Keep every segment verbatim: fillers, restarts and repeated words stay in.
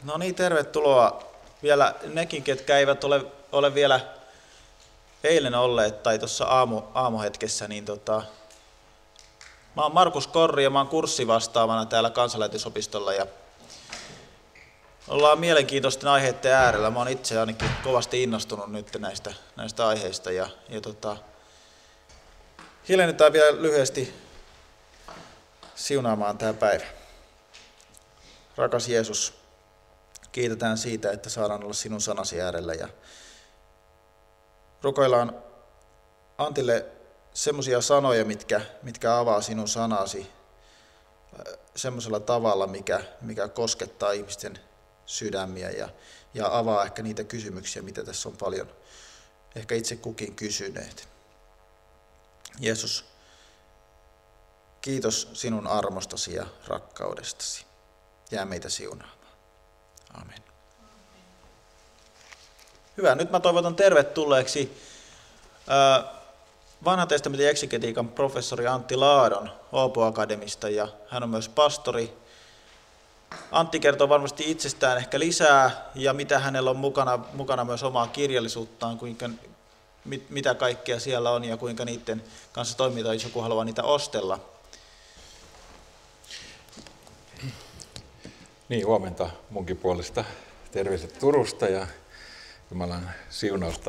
No niin, tervetuloa vielä nekin, ketkä eivät ole, ole vielä eilen olleet tai tuossa aamu, aamuhetkessä. Niin tota, mä oon Markus Korri ja mä oon kurssivastaavana täällä Kansanlähetysopistolla ja ollaan mielenkiintoisten aiheiden äärellä. Mä oon itse ainakin kovasti innostunut nyt näistä, näistä aiheista ja, ja tota, hiljennytään vielä lyhyesti siunaamaan tämä päivä. Rakas Jeesus, kiitetään siitä, että saadaan olla sinun sanasi äärellä ja rukoillaan Antille semmoisia sanoja, mitkä, mitkä avaa sinun sanasi semmoisella tavalla, mikä, mikä koskettaa ihmisten sydämiä ja, ja avaa ehkä niitä kysymyksiä, mitä tässä on paljon ehkä itse kukin kysyneet. Jeesus, kiitos sinun armostasi ja rakkaudestasi. Jää meitä siunaamaan. Amen. Hyvä, nyt mä toivotan tervetulleeksi Vanhan testamentin eksegetiikan professori Antti Laadon Åbo Akademista ja hän on myös pastori. Antti kertoo varmasti itsestään ehkä lisää ja mitä hänellä on mukana, mukana myös omaa kirjallisuuttaan, kuinka, mit, mitä kaikkea siellä on ja kuinka niiden kanssa toimitaan, jos joku haluaa niitä ostella. Niin, huomenta munkin puolesta. Terveiset Turusta ja Jumalan siunausta.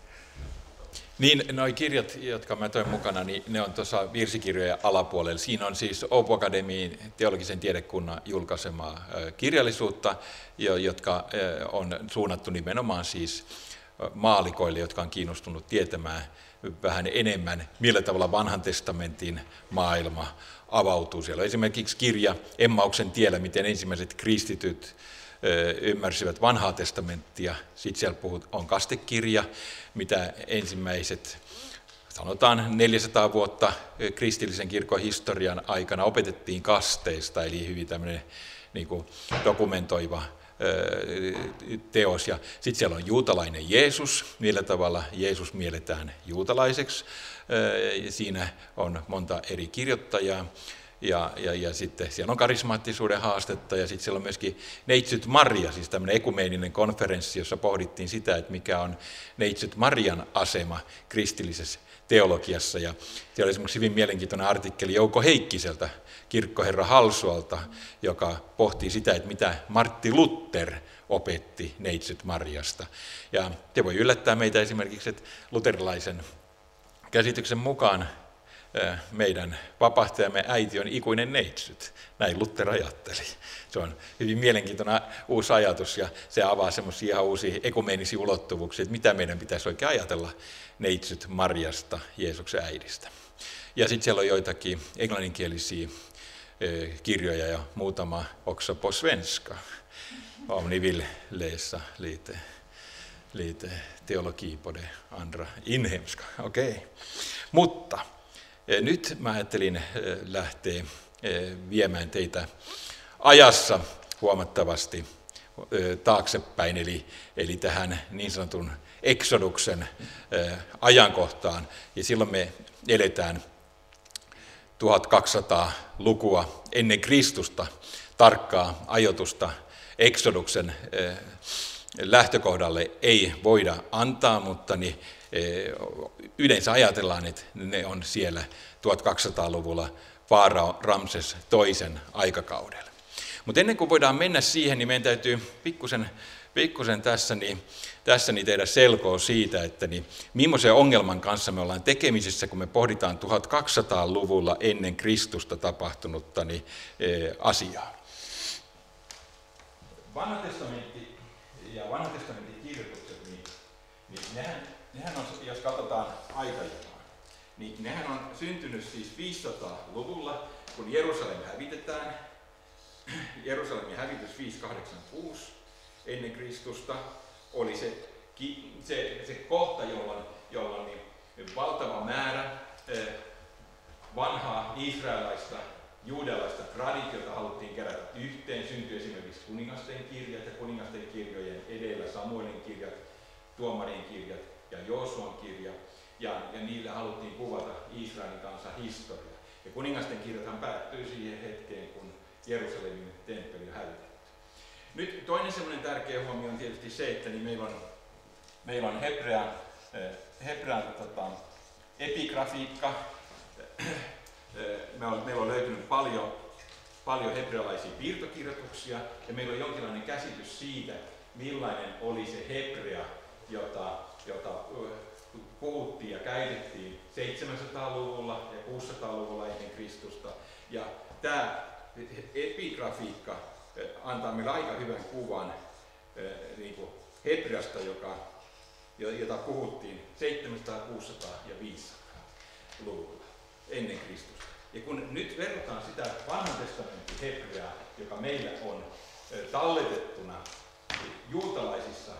Niin, nuo kirjat, jotka mä toin mukana, niin ne on tuossa virsikirjojen alapuolella. Siinä on siis Åbo Akademiin teologisen tiedekunnan julkaisemaa kirjallisuutta, jotka on suunnattu nimenomaan siis maalikoille, jotka on kiinnostunut tietämään vähän enemmän, millä tavalla vanhan testamentin maailma avautuu. Siellä on esimerkiksi kirja Emmauksen tiellä, miten ensimmäiset kristityt ymmärsivät vanhaa testamenttia. Sitten siellä on kastekirja, mitä ensimmäiset, sanotaan neljäsataa vuotta kristillisen kirkon historian aikana opetettiin kasteista, eli hyvin tämmöinen niin kuin dokumentoiva teos. Ja sitten siellä on juutalainen Jeesus, millä tavalla Jeesus mielletään juutalaiseksi. Siinä on monta eri kirjoittajaa. Ja, ja, ja sitten siellä on karismaattisuuden haastetta ja sitten siellä on myöskin Neitsyt Maria, siis tämmöinen ekumeeninen konferenssi, jossa pohdittiin sitä, että mikä on Neitsyt Marian asema kristillisessä teologiassa. Ja siellä oli esimerkiksi hyvin mielenkiintoinen artikkeli Jouko Heikkiseltä, kirkkoherra Halsualta, joka pohtii sitä, että mitä Martti Luther opetti Neitsyt Mariasta. Ja se voi yllättää meitä esimerkiksi, että luterilaisen käsityksen mukaan meidän vapahtajamme äiti on ikuinen neitsyt. Näin Luther ajatteli. Se on hyvin mielenkiintoinen uusi ajatus ja se avaa semmoisia ihan uusia ekumeenisia ulottuvuuksia, että mitä meidän pitäisi oikein ajatella neitsyt Mariasta, Jeesuksen äidistä. Ja sitten siellä on joitakin englanninkielisiä kirjoja ja muutama också på svenska. Om ni vill läsa lite, lite teologi på det andra inhemska. Okei. Okay. Mutta nyt mä ajattelin lähteä viemään teitä ajassa huomattavasti taaksepäin, eli, eli tähän niin sanotun Exoduksen ajankohtaan. Ja silloin me eletään tuhatkaksisataalukua ennen Kristusta, tarkkaa ajoitusta Exoduksen lähtökohdalle ei voida antaa, mutta niin yleensä ajatellaan, että ne on siellä tuhatkaksisataaluvulla Faarao Ramses toisen aikakaudella. Mutta ennen kuin voidaan mennä siihen, niin meidän täytyy pikkusen, pikkusen tässä, niin, tässä niin tehdä selkoa siitä, että niin, millaisen ongelman kanssa me ollaan tekemisissä, kun me pohditaan tuhatkaksisataaluvulla ennen Kristusta tapahtunutta niin, e, asiaa. Vanha testamentti ja vanha testamentin kirjoitukset, niin, niin nehän, nehän on, jos katsotaan aikajanaa, niin nehän on syntynyt siis viisisataaluvulla, kun Jerusalem hävitetään. Jerusalemin hävitys viisisataakahdeksankymmentäkuusi ennen Kristusta oli se, se, se kohta, jolloin, jolloin niin valtava määrä vanhaa israelaista, juudalaista traditiota haluttiin kerätä yhteen. Syntyi esimerkiksi kuningasten kirjat ja kuningasten kirjojen edellä Samuelin kirjat, Tuomarien kirjat ja Joosuan kirja. Ja, ja niillä haluttiin kuvata Israelin kansan historiaa. Ja kuningasten kirjathan päättyi siihen hetkeen, kun Jerusalemin temppeli on hävitetty. Nyt toinen semmoinen tärkeä huomio on tietysti se, että niin meillä on, meillä on hebrean, hebrean tota, epigrafiikka. Me on, meillä on löytynyt paljon, paljon hebrealaisia piirtokirjoituksia ja meillä on jonkinlainen käsitys siitä, millainen oli se hebrea, jota, jota puhuttiin ja käytettiin seitsemänsataaluvulla ja kuusisataaluvulla ennen Kristusta. Ja tämä epigrafiikka antaa meille aika hyvän kuvan niin kuin hebreasta, joka, jota puhuttiin seitsemänsataa, kuusisataa ja viisisataa-luvulla ennen Kristusta. Ja kun nyt verrataan sitä vanhan testamentin hebreaa, joka meillä on talletettuna juutalaisissa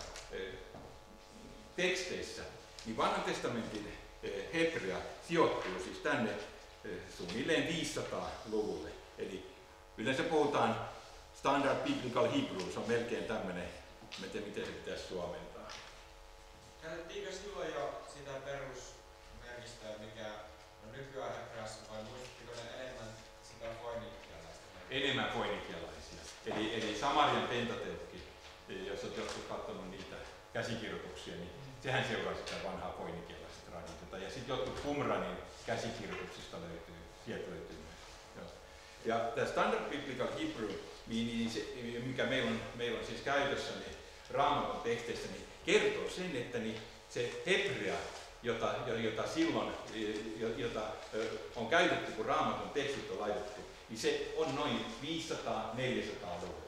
teksteissä, niin vanhan testamentin hebrea sijoittuu siis tänne suunnilleen viisisataa-luvulle. Eli yleensä puhutaan Standard Biblical Hebrew, se on melkein tämmöinen, en tiedä miten se pitäisi suomentaa. Käytettiinkö silloin jo sitä perusmerkistöä, mikä on nykyään hebreassa, vai muistuttiko ne enemmän sitä foinikialaista? Enemmän foinikialaisia. Eli, eli Samarian Pentateukki, jos olet joskus katsonut niitä käsikirjoituksia, niin sehän seuraa sitä vanhaa foinikialaista traditiota. Ja sitten jotkut Qumranin käsikirjoituksista löytyy, sieltä löytyy myös. Joo. Ja tämä Standard Biblical Hebrew, niin, niin se, mikä meillä on, meillä on siis käytössä niin Raamatun teksteissä, niin kertoo sen, että niin se hebrea, jota, jota silloin jota on käytetty, kun Raamatun tekstit on laitettu, niin se on noin viisisataa neljäsataa luvulla.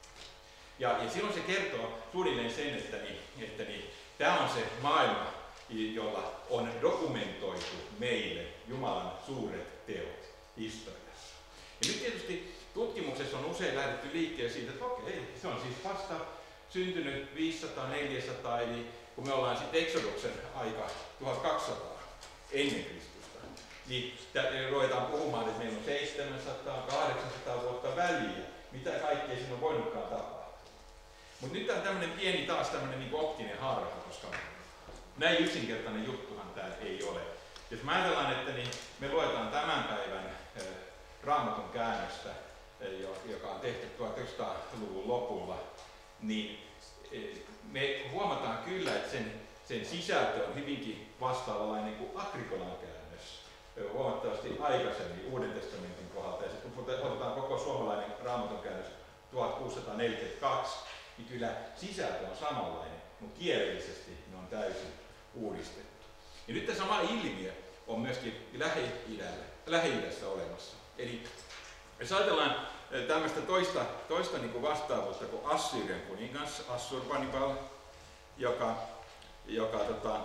Ja, ja silloin se kertoo suunnilleen sen, että, niin, että niin, tämä on se maailma, jolla on dokumentoitu meille Jumalan suuret teot historiassa. Ja nyt tietysti tutkimuksessa on usein lähdetty liikkeelle siitä, että okei, se on siis vasta syntynyt viisisataa neljäsataa, eli kun me ollaan sitten Exoduksen aika tuhatkaksisataa ennen Kristusta, niin ruvetaan puhumaan, että meillä on seitsemänsataa kahdeksansataa vuotta väliä, mitä kaikkea siinä on voinutkaan tapahtua. Mutta nyt on tämmöinen pieni taas tämmöinen niin optinen harha, koska näin yksinkertainen juttuhan tämä ei ole. Jos mä ajatellaan, että niin me luetaan tämän päivän eh, Raamatun käännöstä, eh, joka on tehty tuhatyhdeksänsataaluvun lopulla, niin eh, me huomataan kyllä, että sen, sen sisältö on hyvinkin vastaavanlainen kuin Agrikolan käännös eh, huomattavasti aikaisemmin Uuden testamentin kohdalta. Ja sitten kun otetaan koko suomalainen Raamatun käännös tuhatkuusisataaneljäkymmentäkaksi, niin kyllä sisältö on samanlainen, mutta kielellisesti ne on täysin uudistettu. Ja nyt tämä sama ilmiö on myöskin Lähi-idässä, Lähi-idässä olemassa. Eli jos ajatellaan tämmöistä toista, toista niin kuin vastaavuutta kuin Assyrian kuningas, Assurbanipal, joka, joka tota,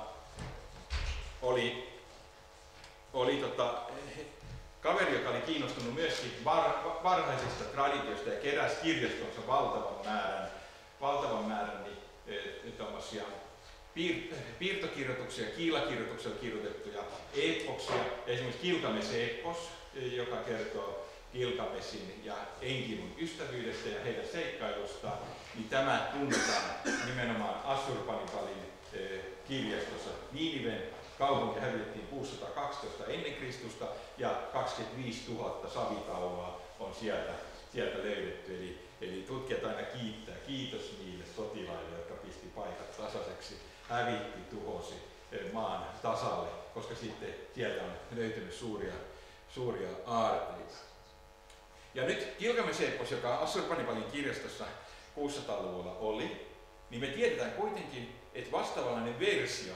oli, oli tota, kaveri, joka oli kiinnostunut myöskin var, varhaisista traditioista ja keräsi kirjastonsa valtavan määrän, valtavan määrän niin, e, piir, piirtokirjoituksia, kiilakirjoituksella kirjoitettuja epoksia, esimerkiksi Gilgamesh-epos, joka kertoo Gilgamesin ja Enkimun ystävyydestä ja heidän seikkailustaan, niin tämä tunnetaan nimenomaan Assurbanipalin e, kirjastossa. Niiniven kaupunki hävitettiin kuusisataakaksitoista ennen Kristusta ja kaksikymmentäviisituhatta savitaulaa on sieltä, sieltä löydetty. Eli, eli tutkijat aina kiittää. Kiitos niille sotilaille, jotka pisti paikat tasaiseksi, hävitti, tuhosi maan tasalle, koska sitten sieltä on löytynyt suuria, suuria aarteita. Ja nyt Gilgamesh-epos, joka Assurbanipalin kirjastossa kuusisataaluvulla oli, niin me tiedetään kuitenkin, että vastaavanlainen versio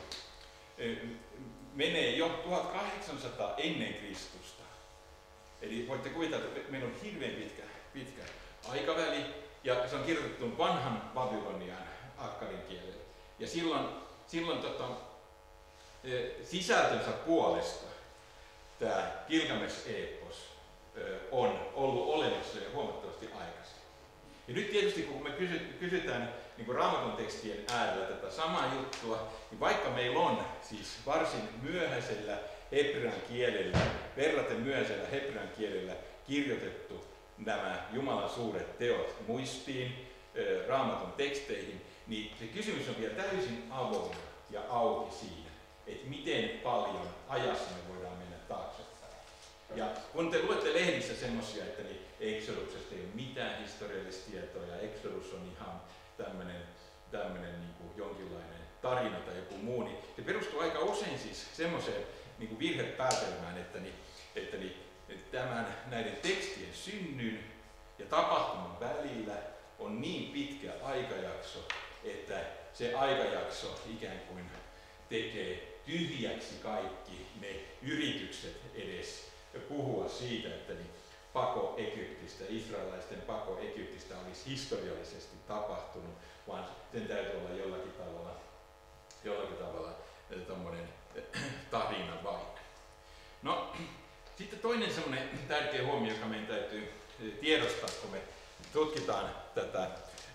menee jo tuhatkahdeksansataa ennen Kristusta. Eli voitte kuvitella, että meillä on hirveän pitkä, pitkä aikaväli, ja se on kirjoitettu vanhan Babylonian akkadin kielellä. Ja silloin, silloin tota, sisältönsä puolesta tämä Gilgamesh-epos on ollut olemassa jo huomattavasti aikaisemmin. Ja nyt tietysti kun me kysytään niin kuin Raamatun tekstien äärellä tätä samaa juttua, niin vaikka meillä on siis varsin myöhäisellä hebrean kielellä, verraten myöhäisellä hebrean kielellä kirjoitettu nämä Jumalan suuret teot muistiin, Raamatun teksteihin, niin se kysymys on vielä täysin avoin ja auki siinä, että miten paljon ajassa me voidaan mennä taaksepäin. Ja kun te luette lehdissä semmoisia, että niin Exoduksesta ei ole mitään historiallista tietoa ja Exodus Exodus on ihan tämmöinen, tämmöinen niin kuin jonkinlainen tarina tai joku muu, niin se perustuu aika usein siis semmoiseen niin kuin virhepäätelmään, että, niin, että, niin, että tämän, näiden tekstien synnyn ja tapahtuman välillä on niin pitkä aikajakso, että se aikajakso ikään kuin tekee tyhjäksi kaikki ne yritykset edes puhua siitä, että niin pako Egyptistä, israelaisten pako Egyptistä olisi historiallisesti tapahtunut, vaan sen täytyy olla jollakin tavalla, jollakin tavalla tommoinen tarina vain. No, sitten toinen semmoinen tärkeä huomio, joka meidän täytyy tiedostaa, kun me tutkitaan tätä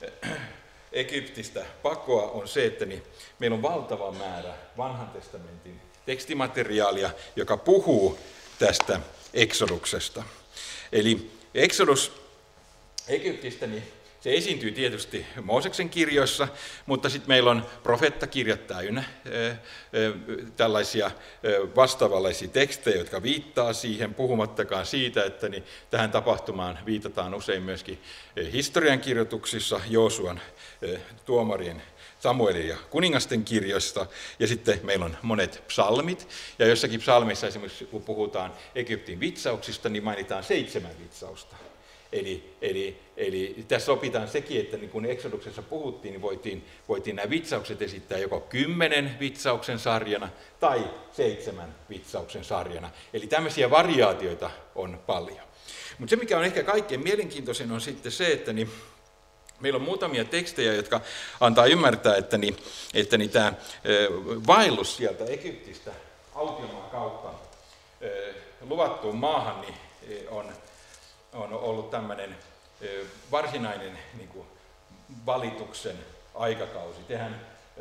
Egyptistä pakoa, on se, että niin meillä on valtava määrä vanhan testamentin tekstimateriaalia, joka puhuu tästä Eksoduksesta. Eli Exodus Egyptistä, niin se esiintyy tietysti Mooseksen kirjoissa, mutta sitten meillä on profeettakirjat täynnä ää, tällaisia ää, vastaavanlaisia tekstejä, jotka viittaa siihen, puhumattakaan siitä, että niin tähän tapahtumaan viitataan usein myöskin historiankirjoituksissa, Joosuan, ää, tuomarien, Samuelin ja kuningasten kirjoista, ja sitten meillä on monet psalmit, ja jossakin psalmissa esimerkiksi kun puhutaan Egyptin vitsauksista, niin mainitaan seitsemän vitsausta. Eli, eli, eli tässä opitaan sekin, että niin kun Eksoduksessa puhuttiin, niin voitiin, voitiin nämä vitsaukset esittää joko kymmenen vitsauksen sarjana tai seitsemän vitsauksen sarjana. Eli tämmöisiä variaatioita on paljon. Mutta se, mikä on ehkä kaikkein mielenkiintoisin, on sitten se, että niin meillä on muutamia tekstejä, jotka antaa ymmärtää, että, niin, että niin tämä vaellus sieltä Egyptistä autiomaan kautta luvattuun maahan niin on on ollut tämmöinen varsinainen niin kuin valituksen aikakausi. Tehän,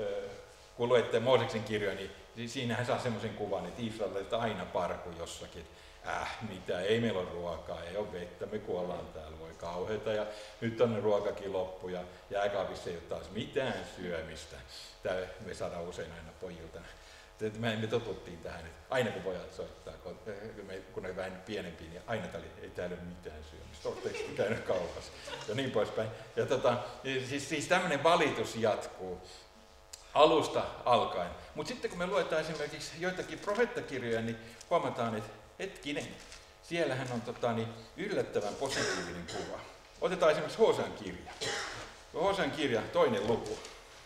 kun luette Mooseksen kirjoja, niin siinähän saa semmoisen kuvan, että Israelilta aina parku jossakin. Äh, mitä, ei meillä ole ruokaa, ei ole vettä, me kuollaan täällä, voi kauheata, ja nyt on ruokakin loppu, ja jääkaapissa ei ole taas mitään syömistä. Tämä me saadaan usein aina pojilta. Me, me totuttiin tähän, että aina kun pojat soittaa, kun, kun ne vähän pienempiä, niin aina täällä ei täällä ole mitään syömistä. Oletteko käynyt kaupassa? Ja niin poispäin. Ja tota, siis, siis tämmöinen valitus jatkuu alusta alkaen. Mutta sitten kun me luetaan esimerkiksi joitakin profeettakirjoja, niin huomataan, että hetkinen, siellähän on tota, niin yllättävän positiivinen kuva. Otetaan esimerkiksi Hosean kirja. Hosean kirja, toinen luku.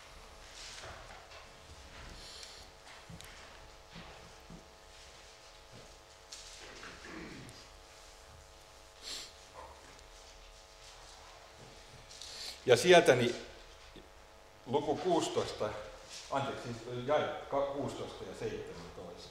Ja sieltä niin luku kuusitoista, anteeksi, jae kuusitoista ja seitsemäntoista.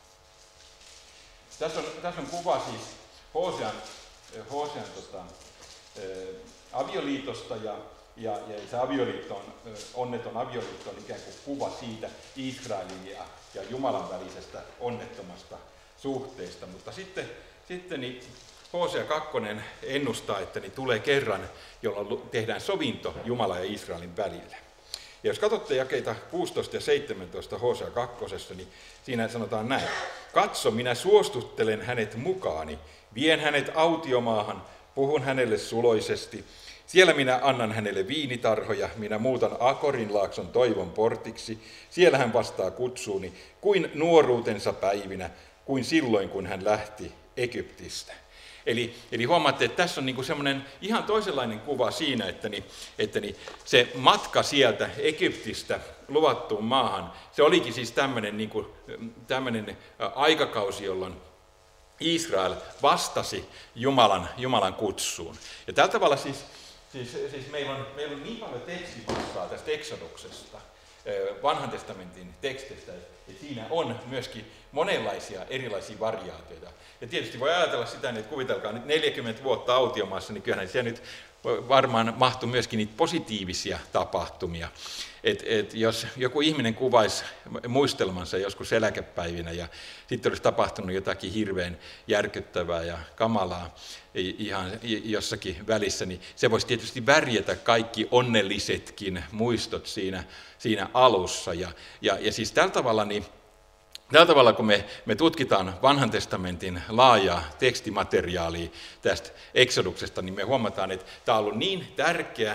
Tässä on, tässä on kuva siis Hosean, Hosean tota, ä, avioliitosta, ja, ja, ja se avioliitto on, onneton avioliitto on ikään kuin kuva siitä Israelin ja, ja Jumalan välisestä onnettomasta suhteesta, mutta sitten, sitten niin Hosea kakkonen ennustaa, että niin tulee kerran, jolloin tehdään sovinto Jumalan ja Israelin välillä. Ja jos katsotte jakeita kuusitoista ja seitsemäntoista Hosea kakkosessa, niin siinä sanotaan näin. Katso, minä suostuttelen hänet mukaani, vien hänet autiomaahan, puhun hänelle suloisesti. Siellä minä annan hänelle viinitarhoja, minä muutan Akorin laakson toivon portiksi. Siellä hän vastaa kutsuuni, kuin nuoruutensa päivinä, kuin silloin, kun hän lähti Egyptistä. Eli, eli huomaatte, että tässä on niinku semmoinen ihan toisenlainen kuva siinä, että, niin, että niin se matka sieltä Egyptistä luvattuun maahan, se olikin siis tämmöinen, niinku, tämmöinen aikakausi, jolloin Israel vastasi Jumalan, Jumalan kutsuun. Ja tällä tavalla siis, siis, siis meillä, on, meillä on niin paljon tekstimassaa tästä Eksoduksesta, vanhan testamentin tekstistä, että siinä on myöskin monenlaisia erilaisia variaatioita. Ja tietysti voi ajatella sitä, että kuvitelkaa nyt neljäkymmentä vuotta autiomaassa, niin kyllähän siellä nyt varmaan mahtuu myöskin niitä positiivisia tapahtumia. Et, et jos joku ihminen kuvaisi muistelmansa joskus eläkepäivinä ja sitten olisi tapahtunut jotakin hirveän järkyttävää ja kamalaa ihan jossakin välissä, niin se voisi tietysti värjätä kaikki onnellisetkin muistot siinä, siinä alussa. Ja, ja, ja siis tällä tavalla, niin, tällä tavalla kun me, me tutkitaan vanhan testamentin laajaa tekstimateriaalia tästä Eksoduksesta, niin me huomataan, että tämä on ollut niin tärkeä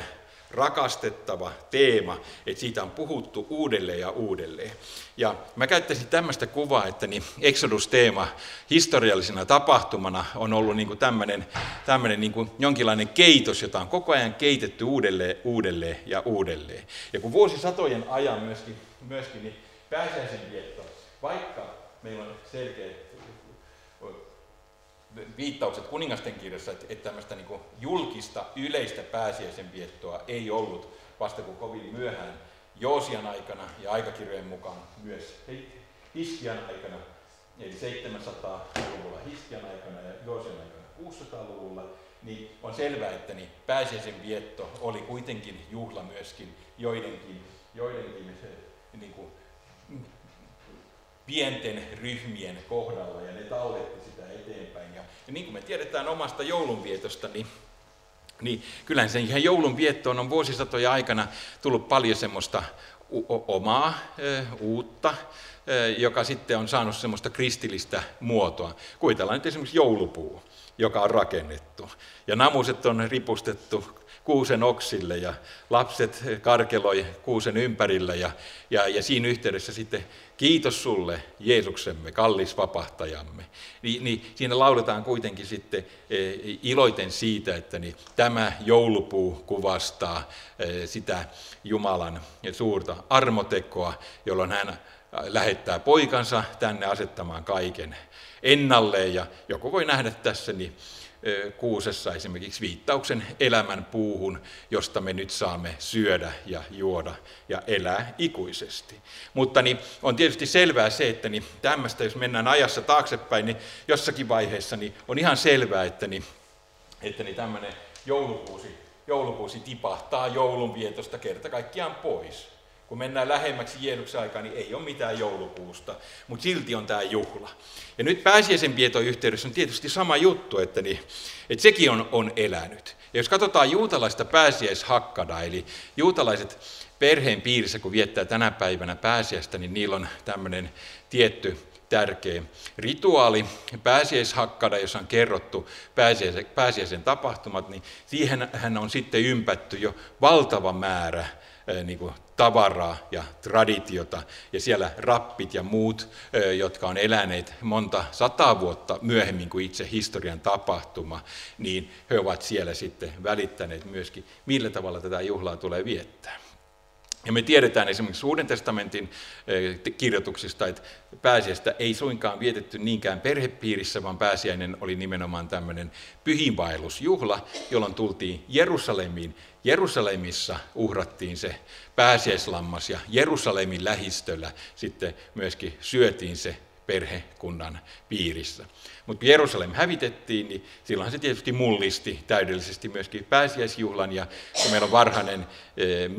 rakastettava teema, että siitä on puhuttu uudelleen ja uudelleen. Ja mä käyttäisin tämmöistä kuvaa, että niin Exodus-teema historiallisena tapahtumana on ollut niin kuin tämmöinen, tämmöinen niin kuin jonkinlainen keitos, jota on koko ajan keitetty uudelleen, uudelleen ja uudelleen. Ja kun vuosisatojen ajan myöskin, myöskin niin pääsiäisen vietto, vaikka meillä on selkeä viittaukset kuningasten kirjassa, että, että tämmöistä niin kuin julkista yleistä pääsiäisen viettoa ei ollut vasta kuin kovin myöhään Joosian aikana ja aikakirjojen mukaan myös Hiskian aikana, eli seitsemänsataa-luvulla Hiskian aikana ja Joosian aikana kuusisataa-luvulla, niin on selvää, että niin pääsiäisen vietto oli kuitenkin juhla myöskin joidenkin, joidenkin niin kuin, pienten ryhmien kohdalla, ja ne talletti sitä eteenpäin. Ja, ja niin kuin me tiedetään omasta joulunvietosta, niin, niin kyllähän sen ihan joulunviettoon on vuosisatojen aikana tullut paljon semmoista omaa, ö, uutta, ö, joka sitten on saanut semmoista kristillistä muotoa. Kuvitellaan nyt esimerkiksi joulupuu, joka on rakennettu, ja namuset on ripustettu kuusen oksille ja lapset karkeloi kuusen ympärillä ja, ja, ja siinä yhteydessä sitten kiitos sulle Jeesuksemme, kallis vapahtajamme. Ni, niin siinä lauletaan kuitenkin sitten e, iloiten siitä, että niin, tämä joulupuu kuvastaa e, sitä Jumalan suurta armotekoa, jolloin hän lähettää poikansa tänne asettamaan kaiken ennalleen, ja joku voi nähdä tässä niin kuusessa esimerkiksi viittauksen elämän puuhun, josta me nyt saamme syödä ja juoda ja elää ikuisesti. Mutta niin on tietysti selvää se, että niin tämmöistä, jos mennään ajassa taaksepäin, niin jossakin vaiheessa niin on ihan selvää, että, niin, että niin tämmöinen joulukuusi, joulukuusi tipahtaa joulunvietosta kerta kaikkiaan pois. Kun mennään lähemmäksi Jeesuksen aikaa, niin ei ole mitään joulukuusta, mutta silti on tämä juhla. Ja nyt pääsiäisen vieton yhteydessä on tietysti sama juttu, että, niin, että sekin on, on elänyt. Ja jos katsotaan juutalaista pääsiäishakkadaa, eli juutalaiset perheen piirissä, kun viettää tänä päivänä pääsiäistä, niin niillä on tämmöinen tietty tärkeä rituaali, pääsiäishakkada, jossa on kerrottu pääsiäisen, pääsiäisen tapahtumat, niin siihen hän on sitten ympätty jo valtava määrä niin kuin tavaraa ja traditiota, ja siellä rappit ja muut, jotka on eläneet monta sataa vuotta myöhemmin kuin itse historian tapahtuma, niin he ovat siellä sitten välittäneet myöskin, millä tavalla tätä juhlaa tulee viettää. Ja me tiedetään esimerkiksi Uuden testamentin kirjoituksista, että pääsiäistä ei suinkaan vietetty niinkään perhepiirissä, vaan pääsiäinen oli nimenomaan tämmöinen pyhiinvaellusjuhla, jolloin tultiin Jerusalemiin. Jerusalemissa uhrattiin se pääsiäislammas ja Jerusalemin lähistöllä sitten myöskin syötiin se perhekunnan piirissä. Mutta kun Jerusalem hävitettiin, niin silloin se tietysti mullisti täydellisesti myöskin pääsiäisjuhlan, ja kun meillä on varhainen eh,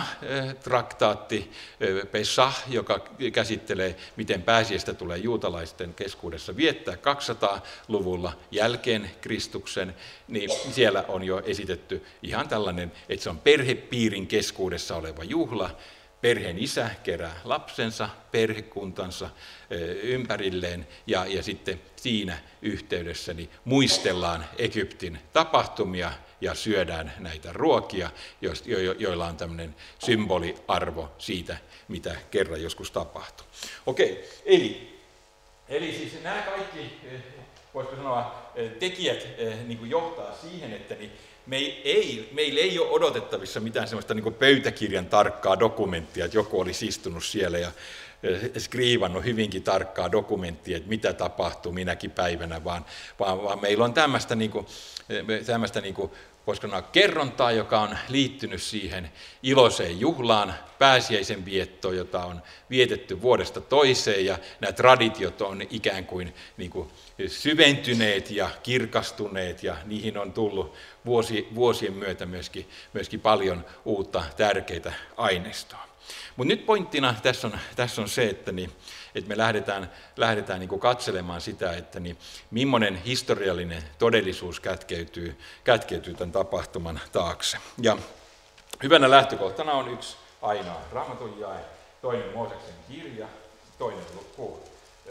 Misna-traktaatti, eh, Pesach, joka käsittelee, miten pääsiäistä tulee juutalaisten keskuudessa viettää kaksisataaluvulla jälkeen Kristuksen, niin siellä on jo esitetty ihan tällainen, että se on perhepiirin keskuudessa oleva juhla. Perheen isä kerää lapsensa, perhekuntansa ympärilleen, ja, ja sitten siinä yhteydessä niin muistellaan Egyptin tapahtumia ja syödään näitä ruokia, jo, jo, joilla on tämmöinen symboliarvo siitä, mitä kerran joskus tapahtui. Okei, eli, eli siis nämä kaikki, voisiko sanoa, tekijät niin kuin johtaa siihen, että niin Me ei, meillä ei ole odotettavissa mitään sellaista niin kuin pöytäkirjan tarkkaa dokumenttia, että joku olisi istunut siellä ja skriivannut hyvinkin tarkkaa dokumenttia, että mitä tapahtuu minäkin päivänä, vaan, vaan, vaan meillä on tämmöistä, niin kuin, tämmöistä niin kuin, voisiko sanoa, kerrontaa, joka on liittynyt siihen iloiseen juhlaan, pääsiäisen viettoon, jota on vietetty vuodesta toiseen, ja nämä traditiot on ikään kuin, niin kuin syventyneet ja kirkastuneet, ja niihin on tullut vuosi, vuosien myötä myöskin, myöskin paljon uutta tärkeitä aineistoa. Mutta nyt pointtina tässä on, tässä on se, että, niin, että me lähdetään, lähdetään niin kuin katselemaan sitä, että niin, millainen historiallinen todellisuus kätkeytyy, kätkeytyy tämän tapahtuman taakse. Ja hyvänä lähtökohtana on yksi ainoa Raamatun jae, toinen Mooseksen kirja, toinen luku,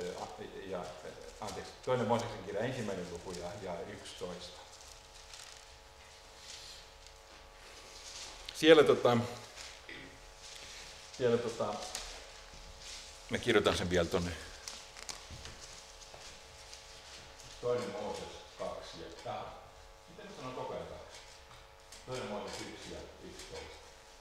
ja, anteeksi, toinen Mooseksen kirja, ensimmäinen luku ja, ja yksitoista. siellä tota, siellä tota, mä kirjoitan sen vielä tuonne. Toinen Mooses kaksi ja tää. Miten sanon koko ajan kaksi? Toinen Mooses yksi ja yksitoista.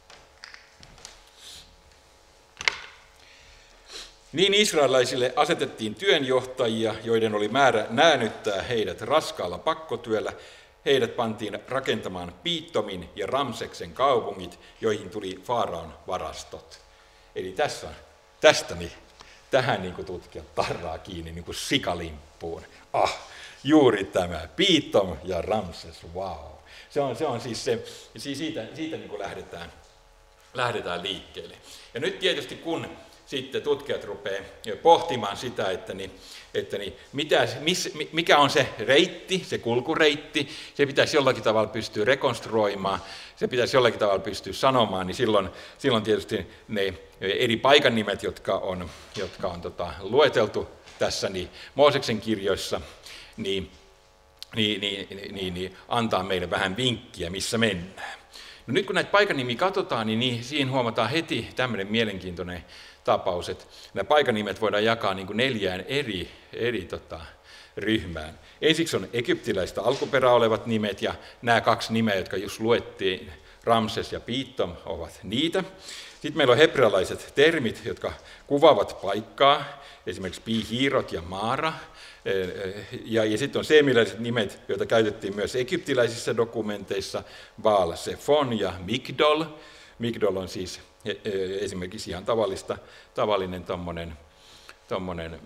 Niin israelaisille asetettiin työnjohtajia, joiden oli määrä näännyttää heidät raskaalla pakkotyöllä. Heidät pantiin rakentamaan Piittomin ja Ramseksen kaupungit, joihin tuli Faaraon varastot. Eli tässä, tästä niin, tähän niin kuin tutkijat tarraa kiinni niin kuin sikalimppuun. Ah, juuri tämä Piittom ja Ramses, wow. Se on, se on siis se, siis siitä, siitä niin kuin lähdetään, lähdetään liikkeelle. Ja nyt tietysti kun sitten tutkijat rupeaa pohtimaan sitä, että, niin, että niin, mitä, miss, mikä on se reitti, se kulkureitti, se pitäisi jollakin tavalla pystyä rekonstruoimaan, se pitäisi jollakin tavalla pystyä sanomaan, niin silloin, silloin tietysti ne eri paikan nimet, jotka on, jotka on tota, lueteltu tässä niin Mooseksen kirjoissa, niin, niin, niin, niin, niin antaa meille vähän vinkkiä, missä mennään. No nyt kun näitä paikan nimiä katsotaan, niin, niin siinä huomataan heti tämmöinen mielenkiintoinen tapaus, että nämä paikanimet voidaan jakaa niin kuin neljään eri, eri tota, ryhmään. Ensiksi on egyptiläistä alkuperää olevat nimet, ja nämä kaksi nimeä, jotka just luettiin, Ramses ja Piittom, ovat niitä. Sitten meillä on hebrealaiset termit, jotka kuvaavat paikkaa, esimerkiksi Pi-Hiirot ja Maara. Ja, ja sitten on seemiläiset nimet, joita käytettiin myös egyptiläisissä dokumenteissa, Baal Zephon ja Migdol. Migdol on siis esimerkiksi ihan tavallista, tavallinen tommonen, tommonen,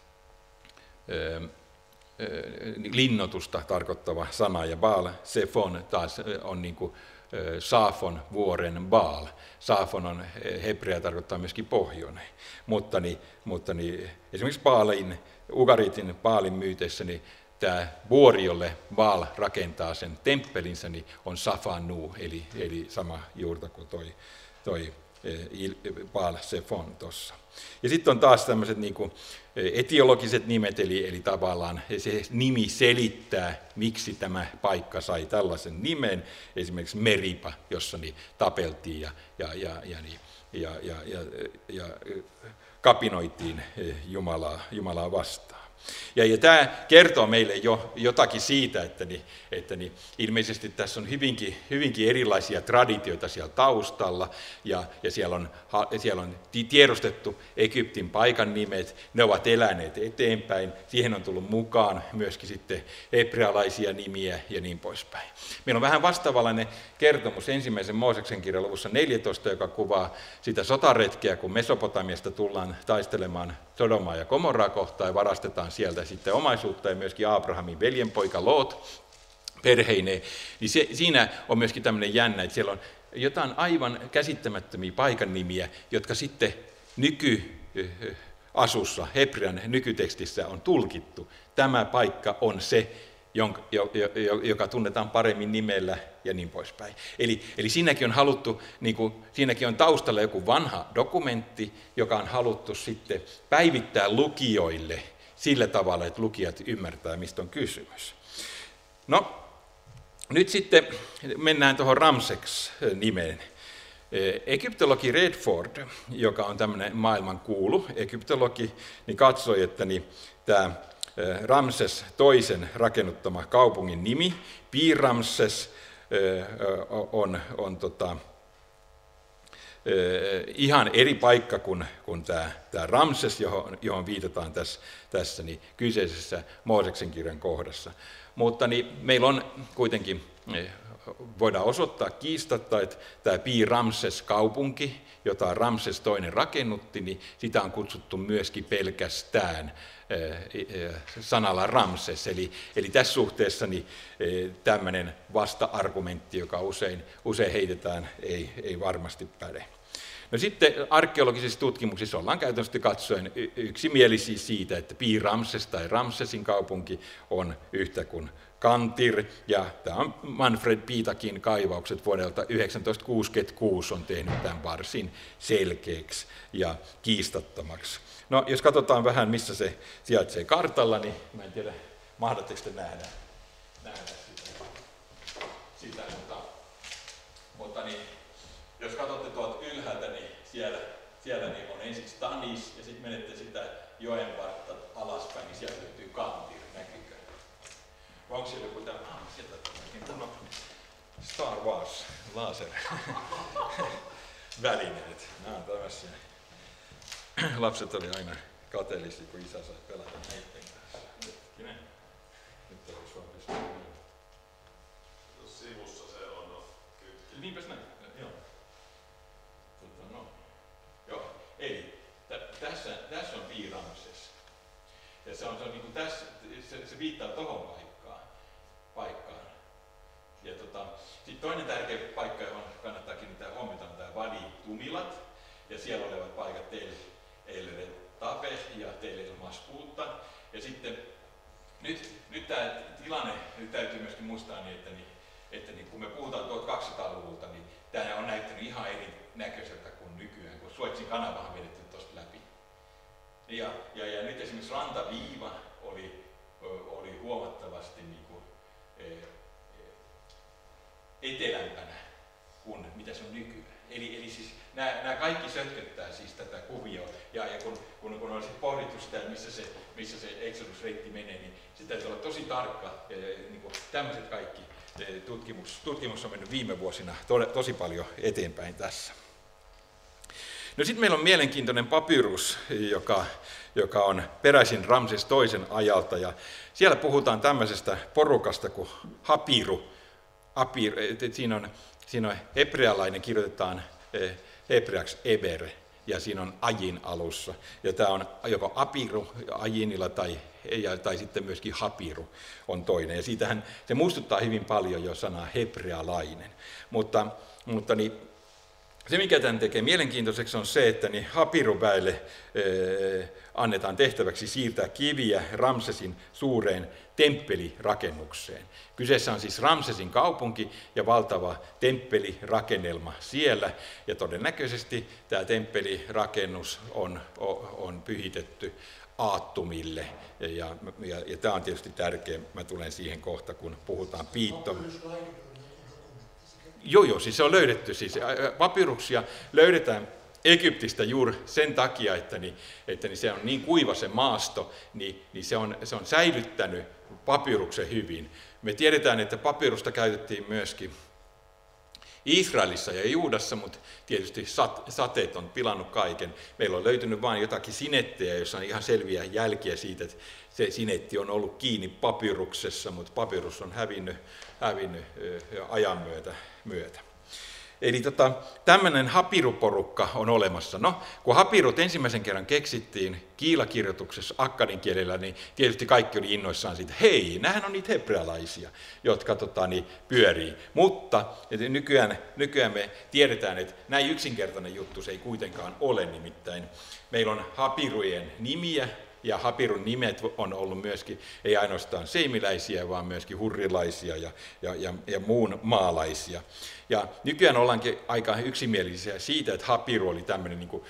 ö, linnoitusta tarkoittava sana, ja Baal Zephon taas on niin kuin Saafon vuoren Baal. Saafon on hebrea, tarkoittaa myöskin pohjoinen, mutta, niin, mutta niin, esimerkiksi Baalin, Ugaritin Baalin myyteissä, niin tämä vuori, jolle Baal rakentaa sen temppelinsä, niin on Safanu, eli, eli sama juurta kuin toi, toi Baal Zephon tuossa. Ja sitten on taas tämmöiset niin kuin etiologiset nimet, eli, eli tavallaan se nimi selittää, miksi tämä paikka sai tällaisen nimen, esimerkiksi Meripa, jossa niin tapeltiin ja, ja, ja, ja, ja, ja, ja, ja kapinoitiin Jumalaa, Jumalaa vastaan. Ja, ja tämä kertoo meille jo jotakin siitä, että, niin, että niin, ilmeisesti tässä on hyvinkin, hyvinkin erilaisia traditioita siellä taustalla, ja, ja siellä, on, siellä on tiedostettu Egyptin paikan nimet, ne ovat eläneet eteenpäin, siihen on tullut mukaan myöskin sitten hebrealaisia nimiä ja niin poispäin. Meillä on vähän vastaavanlainen kertomus ensimmäisen Mooseksen kirjan luvussa neljätoista, joka kuvaa sitä sotaretkeä, kun Mesopotamiasta tullaan taistelemaan Sodomaa ja Gomoraa kohtaan ja varastetaan sieltä sitten omaisuutta, ja myöskin Abrahamin veljenpoika Loot perheineen, niin se, siinä on myöskin tämmöinen jännä, että siellä on jotain aivan käsittämättömiä paikan nimiä, jotka sitten nykyasussa, hebrean nykytekstissä on tulkittu. Tämä paikka on se, jonka, joka tunnetaan paremmin nimellä ja niin poispäin. Eli, eli siinäkin on haluttu, niin kuin, siinäkin on taustalla joku vanha dokumentti, joka on haluttu sitten päivittää lukijoille sillä tavalla, että lukijat ymmärtää, mistä on kysymys. No, nyt sitten mennään tuohon Ramseks-nimeen. Egyptologi Redford, joka on tämmöinen maailman kuulu egyptologi, niin katsoi, että niin tämä Ramses toisen rakennuttama kaupungin nimi, Pi-Ramses, on, on tota, ihan eri paikka kuin, kuin tämä, tämä Ramses, johon, johon viitataan tässä, tässä niin kyseisessä Mooseksen kirjan kohdassa. Mutta niin meillä on kuitenkin, voidaan osoittaa kiistatta, että tämä Pi-Ramses-kaupunki, jota Ramses toinen rakennutti, niin sitä on kutsuttu myöskin pelkästään sanalla Ramses. Eli, eli tässä suhteessa niin tämmöinen vasta-argumentti, joka usein, usein heitetään, ei, ei varmasti päde. No sitten arkeologisissa tutkimuksissa ollaan käytännössä katsoen yksimielisiä siitä, että Pi-Ramses tai Ramsesin kaupunki on yhtä kuin Kantir, ja tämä on Manfred Piitakin kaivaukset vuodelta yhdeksäntoistasataakuusikymmentäkuusi on tehnyt tämän varsin selkeäksi ja kiistattomaksi. No, jos katsotaan vähän, missä se sijaitsee kartalla, niin mä en tiedä, mahdatteko te nähdä, nähdä sitä, sitä mutta, mutta niin, jos katsotte tuolta ylhäältä, niin siellä, siellä niin on ensiksi Tanis ja sitten menette sitä joen vartta alaspäin, niin sieltä löytyy Kantir, näkyykö? Onko siellä joku tämä? Ah, sieltä on Star Wars laser välineet. Nämä on tämmöisiä. Lapset oli aina kateellisia, kun isä sai pelata näiden kanssa. Hetkinen. Nyt olisi vaan pystyä. Sivussa se on kytki. Niinpäs näin. Joo. Tota, no. Joo. Eli t- tässä, tässä on Pi-Ramses. Ja se on, se on niin kuin tässä, se, se viittaa tohon paikkaan. paikkaan. Ja tota, sitten toinen tärkeä paikka, johon kannattaa kiinnittää huomiota, on tämä Wadi Tumilat. Ja siellä olevat paikat teille El Tape ja teille Maskuutta. Ja sitten nyt, nyt tämä tilanne nyt täytyy myöskin muistaa niin, että, niin, että niin, kun me puhutaan tuhatkaksisataaluvulta, niin tämä on näyttänyt ihan erinäköiseltä kuin nykyään, kun Suetsin kanava on vedetty tuosta läpi. Ja, ja, ja nyt esimerkiksi rantaviiva oli, oli huomattavasti niin kuin, etelämpänä kuin mitä se on nykyään. Eli, eli siis nämä, nämä kaikki sötköttää siis tätä kuvioa. Ja, ja kun, kun, kun on sitten pohdittu sitä, missä se, missä se Exodus-reitti menee, niin se täytyy olla tosi tarkka. Ja, ja, niin kuin tämmöiset kaikki tutkimus, tutkimus on mennyt viime vuosina to, tosi paljon eteenpäin tässä. No sitten meillä on mielenkiintoinen papyrus, joka, joka on peräisin Ramses toisen ajalta. Ja siellä puhutaan tämmöisestä porukasta kuin Hapiru. Apir, siinä on, siinä on hebrealainen, kirjoitetaan hebreaksi Eber, ja siinä on Ajin alussa. Ja tämä on joko Apiru Ajinilla tai, ja, tai sitten myöskin Hapiru on toinen. Ja siitähän se muistuttaa hyvin paljon jo sanaa hebrealainen. Mutta, mutta niin, se, mikä tämän tekee mielenkiintoiseksi, on se, että niin Hapiruväelle eh, annetaan tehtäväksi siirtää kiviä Ramsesin suureen temppelirakennukseen. Kyseessä on siis Ramsesin kaupunki ja valtava temppelirakennelma siellä, ja todennäköisesti tämä temppelirakennus on, on pyhitetty Aattumille, ja, ja, ja, ja tämä on tietysti tärkeä, mä tulen siihen kohta, kun puhutaan piittomista. Joo, joo, siis se on löydetty, siis papyruksia löydetään Egyptistä juuri sen takia, että, niin, että niin se on niin kuiva se maasto, niin, niin se, on, se on säilyttänyt papyruksen hyvin. Me tiedetään, että papyrusta käytettiin myöskin Israelissa ja Juudassa, mutta tietysti sateet on pilannut kaiken. Meillä on löytynyt vain jotakin sinettejä, jossa on ihan selviä jälkiä siitä, että se sinetti on ollut kiinni papyruksessa, mutta papyrus on hävinnyt, hävinnyt ajan myötä. myötä. Eli tota, tämmöinen hapiruporukka on olemassa. No, kun hapirut ensimmäisen kerran keksittiin kiilakirjoituksessa akkadin kielellä, niin tietysti kaikki oli innoissaan siitä, hei, nämähän on niitä hebrealaisia, jotka tota, niin, pyörii. Mutta nykyään, nykyään me tiedetään, että näin yksinkertainen juttu se ei kuitenkaan ole, nimittäin meillä on hapirujen nimiä, ja hapirun nimet on ollut myöskin, ei ainoastaan seimiläisiä, vaan myöskin hurrilaisia ja, ja, ja, ja muun maalaisia. Ja nykyään ollaankin aika yksimielisiä siitä, että hapiru oli tämmöinen niin kuin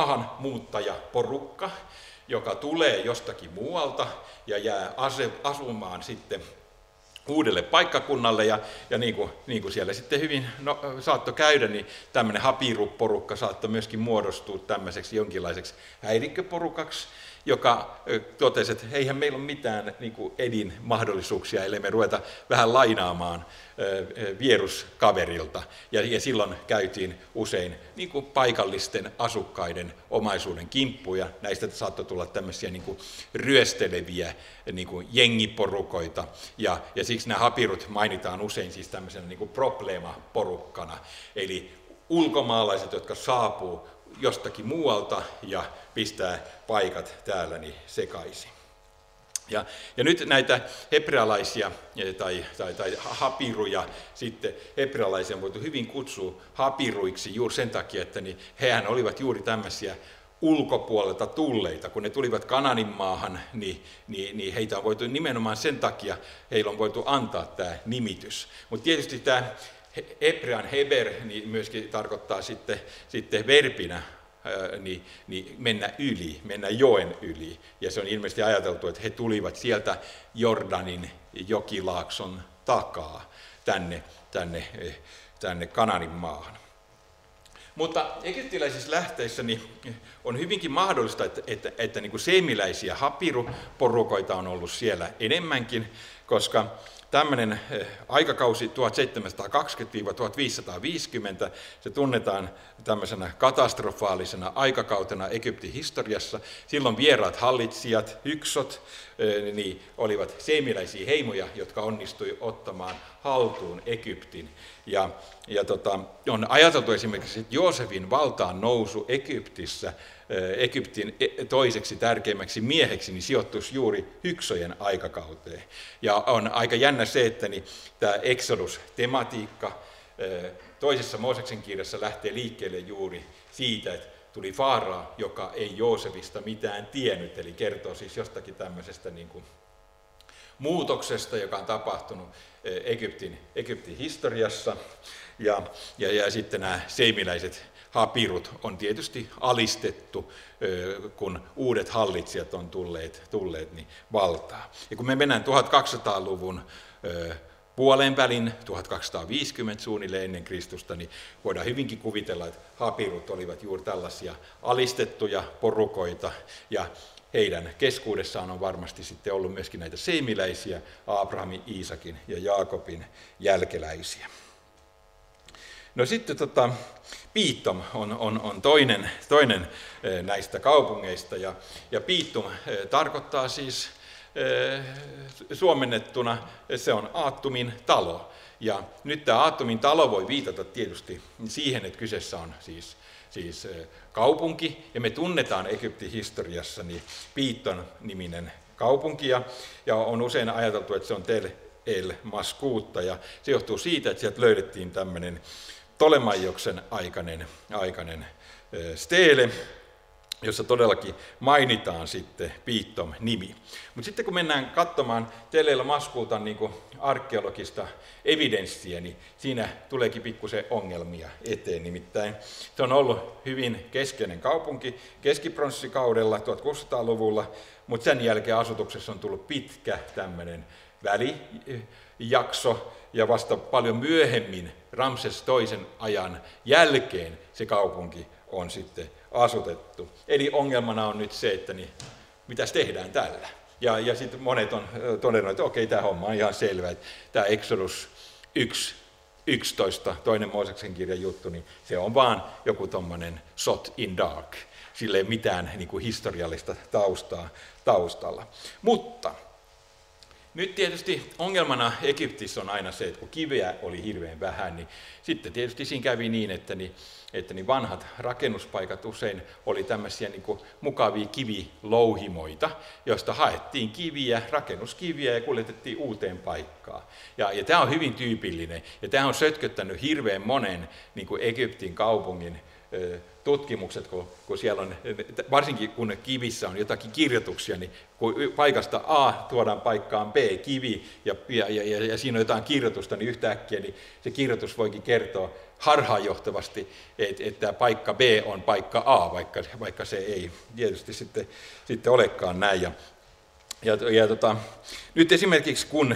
maahanmuuttajaporukka, joka tulee jostakin muualta ja jää asumaan sitten uudelle paikkakunnalle, ja, ja niin, kuin, niin kuin siellä sitten hyvin no, saattoi käydä, niin tämmöinen hapiruporukka saattoi myöskin muodostua tämmöiseksi jonkinlaiseksi häirikköporukaksi, joka totesi, että eihän meillä ole mitään niin kuin edin mahdollisuuksia, ellei me ruveta vähän lainaamaan vieruskaverilta. Ja, ja silloin käytiin usein niin kuin paikallisten asukkaiden omaisuuden kimppuja. Näistä saattoi tulla tämmöisiä niin kuin ryösteleviä niin kuin jengiporukoita. Ja, ja siksi nämä hapirut mainitaan usein siis tämmöisenä niin kuin probleemaporukkana. Eli ulkomaalaiset, jotka saapuu jostakin muualta ja pistää paikat täällä niin sekaisin. Ja, ja nyt näitä hebrealaisia tai, tai, tai hapiruja sitten hebrealaisia on voitu hyvin kutsua hapiruiksi juuri sen takia, että niin hehän olivat juuri tämmöisiä ulkopuolelta tulleita. Kun ne tulivat Kanaanin maahan, niin, niin, niin heitä on voitu nimenomaan sen takia, heillä on voitu antaa tämä nimitys. Mutta tietysti tämä hebrean heber niin myöskin tarkoittaa sitten, sitten verbinä Niin, niin mennä yli, mennä joen yli. Ja se on ilmeisesti ajateltu, että he tulivat sieltä Jordanin jokilaakson takaa tänne, tänne, tänne Kanaanin maahan. Mutta egyptiläisissä lähteissä niin on hyvinkin mahdollista, että, että, että niin kuin seemiläisiä hapiruporukoita on ollut siellä enemmänkin, koska tämmöinen aikakausi tuhatseitsemänsataakaksikymmentä - tuhatviisisataaviisikymmentä, se tunnetaan tämmöisenä katastrofaalisena aikakautena Egyptin historiassa. Silloin vieraat hallitsijat, hyksot, niin olivat seemiläisiä heimoja, jotka onnistui ottamaan haltuun Egyptin. Ja, ja tota, on ajateltu esimerkiksi, että Joosefin valtaan nousu Egyptissä, Egyptin toiseksi tärkeimmäksi mieheksi, niin sijoittuisi juuri hyksojen aikakauteen. Ja on aika jännä se, että niin tämä Exodus-tematiikka toisessa Mooseksen kirjassa lähtee liikkeelle juuri siitä, että tuli Faaraa, joka ei Joosefista mitään tiennyt, eli kertoo siis jostakin tämmöisestä niin kuin muutoksesta, joka on tapahtunut Egyptin, Egyptin historiassa. Ja, ja, ja sitten nämä seimiläiset hapirut on tietysti alistettu, kun uudet hallitsijat on tulleet, tulleet niin valtaan. Ja kun me mennään tuhatkaksisataaluvun puoleen välin, tuhatkaksisataaviisikymmentä suunnilleen ennen Kristusta, niin voidaan hyvinkin kuvitella, että hapirut olivat juuri tällaisia alistettuja porukoita, ja heidän keskuudessaan on varmasti sitten ollut myöskin näitä seimiläisiä, Abrahamin, Iisakin ja Jaakobin jälkeläisiä. No sitten tota, Piitom on, on, on toinen, toinen näistä kaupungeista, ja, ja Piitom tarkoittaa siis suomennettuna, se on Aattumin talo. Ja nyt tämä Aattumin talo voi viitata tietysti siihen, että kyseessä on siis, siis kaupunki, ja me tunnetaan Egyptin historiassa niin Piiton-niminen kaupunki, ja, ja on usein ajateltu, että se on Tel El Maskuutta, ja se johtuu siitä, että sieltä löydettiin tämmöinen Tolemaioksen aikainen, aikainen steele, jossa todellakin mainitaan sitten Piitom-nimi. Mutta sitten kun mennään katsomaan Tel El Maskuutan niin kuin arkeologista evidenssiä, niin siinä tuleekin pikkusen ongelmia eteen. Nimittäin se on ollut hyvin keskeinen kaupunki keskipronssikaudella tuhatkuusisataaluvulla, mutta sen jälkeen asutuksessa on tullut pitkä tämmöinen välijakso, ja vasta paljon myöhemmin Ramses toisen ajan jälkeen se kaupunki on sitten asutettu. Eli ongelmana on nyt se, että niin, mitäs tehdään tällä. Ja, ja sitten monet on todennut, että okei, tämä homma on ihan selvä, että tämä Exodus yksi yksitoista, toinen Mooseksen kirjan juttu, niin se on vaan joku tommoinen shot in dark. Sillä ei mitään niin kuin historiallista taustaa taustalla. Mutta nyt tietysti ongelmana Egyptissä on aina se, että kun kiveä oli hirveän vähän, niin sitten tietysti siinä kävi niin, että, niin, että niin vanhat rakennuspaikat usein oli tämmöisiä niin kuin mukavia kivilouhimoita, joista haettiin kiviä, rakennuskiviä ja kuljetettiin uuteen paikkaan. Ja, ja tämä on hyvin tyypillinen, ja tämä on sötköttänyt hirveän monen niin kuin Egyptin kaupungin tutkimukset, kun, kun siellä on, varsinkin kun kivissä on jotakin kirjoituksia, niin kun paikasta A tuodaan paikkaan B kivi ja, ja, ja, ja siinä on jotain kirjoitusta, niin yhtäkkiä niin se kirjoitus voikin kertoa harhaanjohtavasti, että, että paikka B on paikka A, vaikka, vaikka se ei tietysti sitten, sitten olekaan näin. Ja, ja, ja tota, nyt esimerkiksi kun,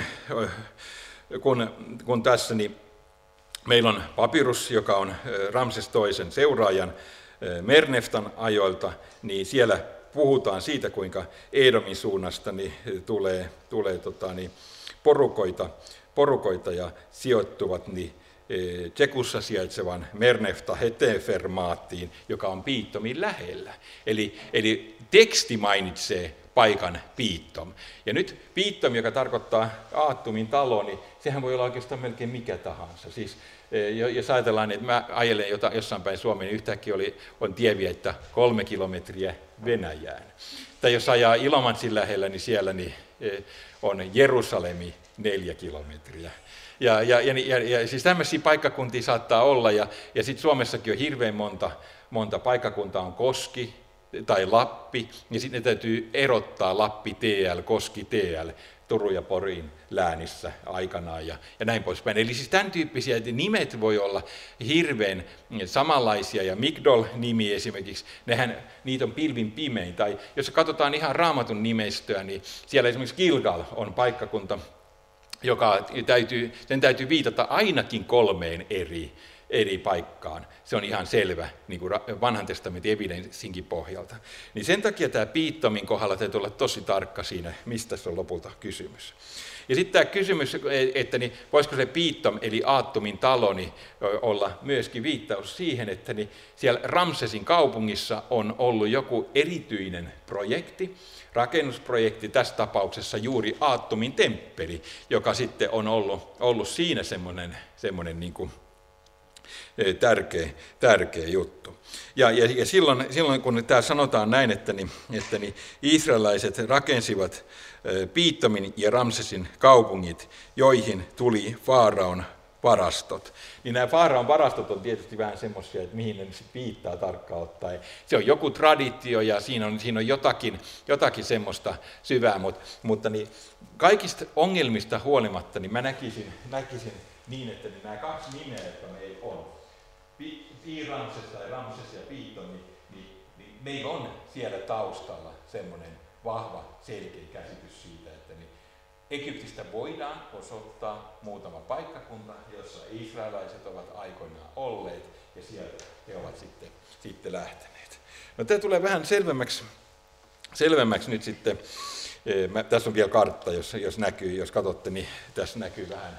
kun, kun tässä niin meillä on papyrus, joka on Ramses toisen seuraajan Merneftan ajoilta, niin siellä puhutaan siitä, kuinka Edomin suunnasta niin tulee, tulee tota, niin porukoita, porukoita ja sijoittuvat niin Tsekussa sijaitsevan Mernefta Hetefermaattiin, joka on Piitomin lähellä. Eli, eli teksti mainitsee paikan Piitom. Ja nyt Piitom, joka tarkoittaa Aattumin talo, niin sehän voi olla oikeastaan melkein mikä tahansa. Siis, jos ajatellaan, että mä ajelen jossain päin Suomeen, niin yhtäkkiä oli, on tievieittä kolme kilometriä Venäjään. Tai jos ajaa Ilomantsin lähellä, niin siellä niin on Jerusalemi neljä kilometriä. Ja, ja, ja, ja, ja siis tämmöisiä paikkakuntia saattaa olla, ja, ja sitten Suomessakin on hirveän monta, monta paikkakuntaa, on Koski tai Lappi, ja sitten ne täytyy erottaa Lappi T L, Koski T L, Turun ja Porin läänissä aikanaan ja, ja näin poispäin. Eli siis tämän tyyppisiä nimet voi olla hirveän samanlaisia, ja Migdol-nimi esimerkiksi, nehän, niitä on pilvin pimein. Tai jos katsotaan ihan Raamatun nimeistöä, niin siellä esimerkiksi Gilgal on paikkakunta, joka täytyy, sen täytyy viitata ainakin kolmeen eri, eri paikkaan. Se on ihan selvä niin kuin vanhan testamentin evidenssinkin pohjalta. Niin sen takia tämä Piittomin kohdalla täytyy olla tosi tarkka siinä, mistä se on lopulta kysymys. Ja sitten tämä kysymys, että niin voisiko se Piittom eli Aattomin talo niin olla myöskin viittaus siihen, että niin siellä Ramsesin kaupungissa on ollut joku erityinen projekti, rakennusprojekti, tässä tapauksessa juuri Aattomin temppeli, joka sitten on ollut, ollut siinä semmoinen, semmoinen niin kuin tärkeä, tärkeä juttu. Ja, ja, ja silloin, silloin kun tämä sanotaan näin, että, niin, että niin israelaiset rakensivat Piittomin ja Ramsesin kaupungit, joihin tuli Faaraon varastot. Niin nämä Faaraon varastot on tietysti vähän semmoisia, että mihin ne viittaa tarkkaan ottaen. Se on joku traditio ja siinä on, siinä on jotakin, jotakin semmoista syvää, mutta, mutta niin kaikista ongelmista huolimatta niin mä näkisin, näkisin niin, että niin nämä kaksi nimeä, jotka meillä on, Pi-Ramses tai Ramses ja Piittom, niin, niin, niin meillä on siellä taustalla semmoinen vahva, selkeä käsitys siitä, että niin Egyptistä voidaan osoittaa muutama paikkakunta, jossa israelaiset ovat aikoinaan olleet, ja sieltä he ovat sitten, sitten lähteneet. No, tämä tulee vähän selvemmäksi, selvemmäksi nyt sitten. Mä, tässä on vielä kartta, jos, jos näkyy, jos katsotte, niin tässä näkyy vähän.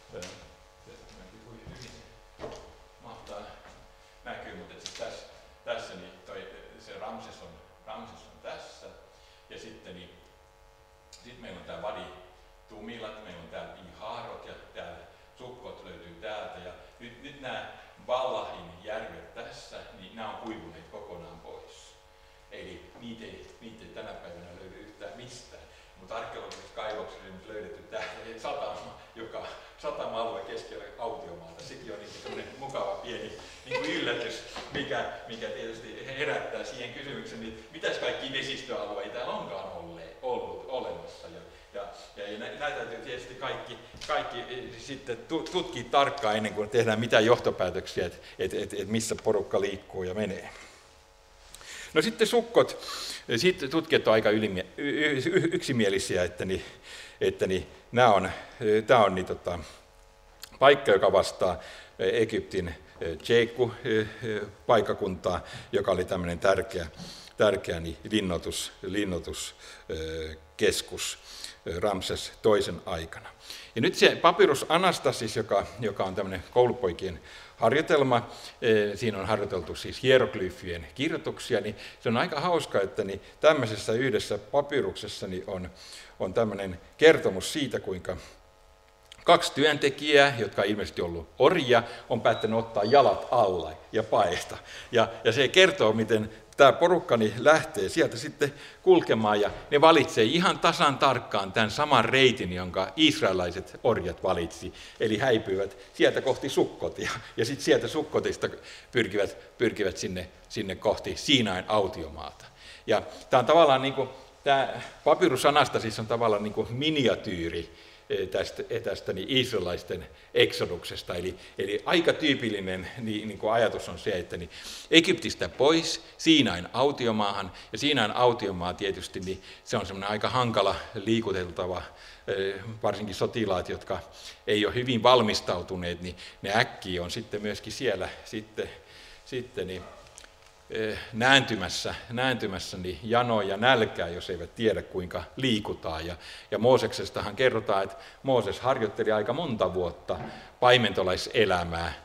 Mahtaa näkyy, mutta tässä, tässä niin toi, se Ramses on, Ramses on tässä, ja sitten niin, sit meillä on tämä Vadi Tumilat, meillä on täällä Iharot ja täällä Sukkot löytyy täältä, ja nyt, nyt nämä Vallahin järvet tässä, niin nämä on kuivuneet kokonaan pois. Eli niitä ei, niitä ei tänä päivänä löydy yhtään mistään. Mutta arkeologisessa kaivoksessa on löydetty tämä satama, joka satama-alue keskellä autiomaalta. Sekin on niin sellainen mukava pieni niin kuin yllätys, mikä, mikä tietysti herättää siihen kysymyksen, niin mitäs kaikki vesistöalueita täällä onkaan olleet, ollut olemassa. Ja, ja, ja, ja näitä täytyy tietysti kaikki, kaikki sitten tutkia tarkkaan ennen kuin tehdään mitään johtopäätöksiä, että et, et, et missä porukka liikkuu ja menee. No sitten Sukkot, sitten tutkijat on aika ylimie, yksimielisiä, että, niin, että niin, nämä on, tämä on niin, tota, paikka, joka vastaa Egyptin Tjeikku-paikkakuntaa, joka oli tämmöinen tärkeä, tärkeä niin linnoitus, linnoituskeskus Ramses toisen aikana. Ja nyt se Papyrus Anastasis, joka, joka on tämmöinen koulupoikien harjoitelma, siinä on harjoiteltu siis hieroglyfien kirjoituksia, niin se on aika hauska, että niin tämmöisessä yhdessä papyruksessa niin on, on tämmöinen kertomus siitä, kuinka kaksi työntekijää, jotka on ilmeisesti ollut orjia, on päättänyt ottaa jalat alla ja paeta. Ja, ja se kertoo, miten tämä porukkani lähtee sieltä sitten kulkemaan ja ne valitsee ihan tasan tarkkaan tämän saman reitin, jonka israelaiset orjat valitsi. Eli häipyivät sieltä kohti Sukkotia ja sitten sieltä Sukkotista pyrkivät, pyrkivät sinne, sinne kohti Siinain autiomaata. Ja tämä on tavallaan niin kuin, tämä Papyrus Anastasis on tavallaan niin kuin miniatyyri tästä, tästä niin israelaisten eksoduksesta. Eli, eli aika tyypillinen niin, niin kuin ajatus on se, että niin Egyptistä pois Siinain autiomaahan, ja Siinain autiomaa tietysti niin se on semmoinen aika hankala liikuteltava, varsinkin sotilaat, jotka ei ole hyvin valmistautuneet, niin ne äkkiä on sitten myöskin siellä sitten, sitten niin nääntymässä, nääntymässä niin janoa ja nälkää, jos eivät tiedä, kuinka liikutaan. Ja, ja Mooseksestahan kerrotaan, että Mooses harjoitteli aika monta vuotta paimentolaiselämää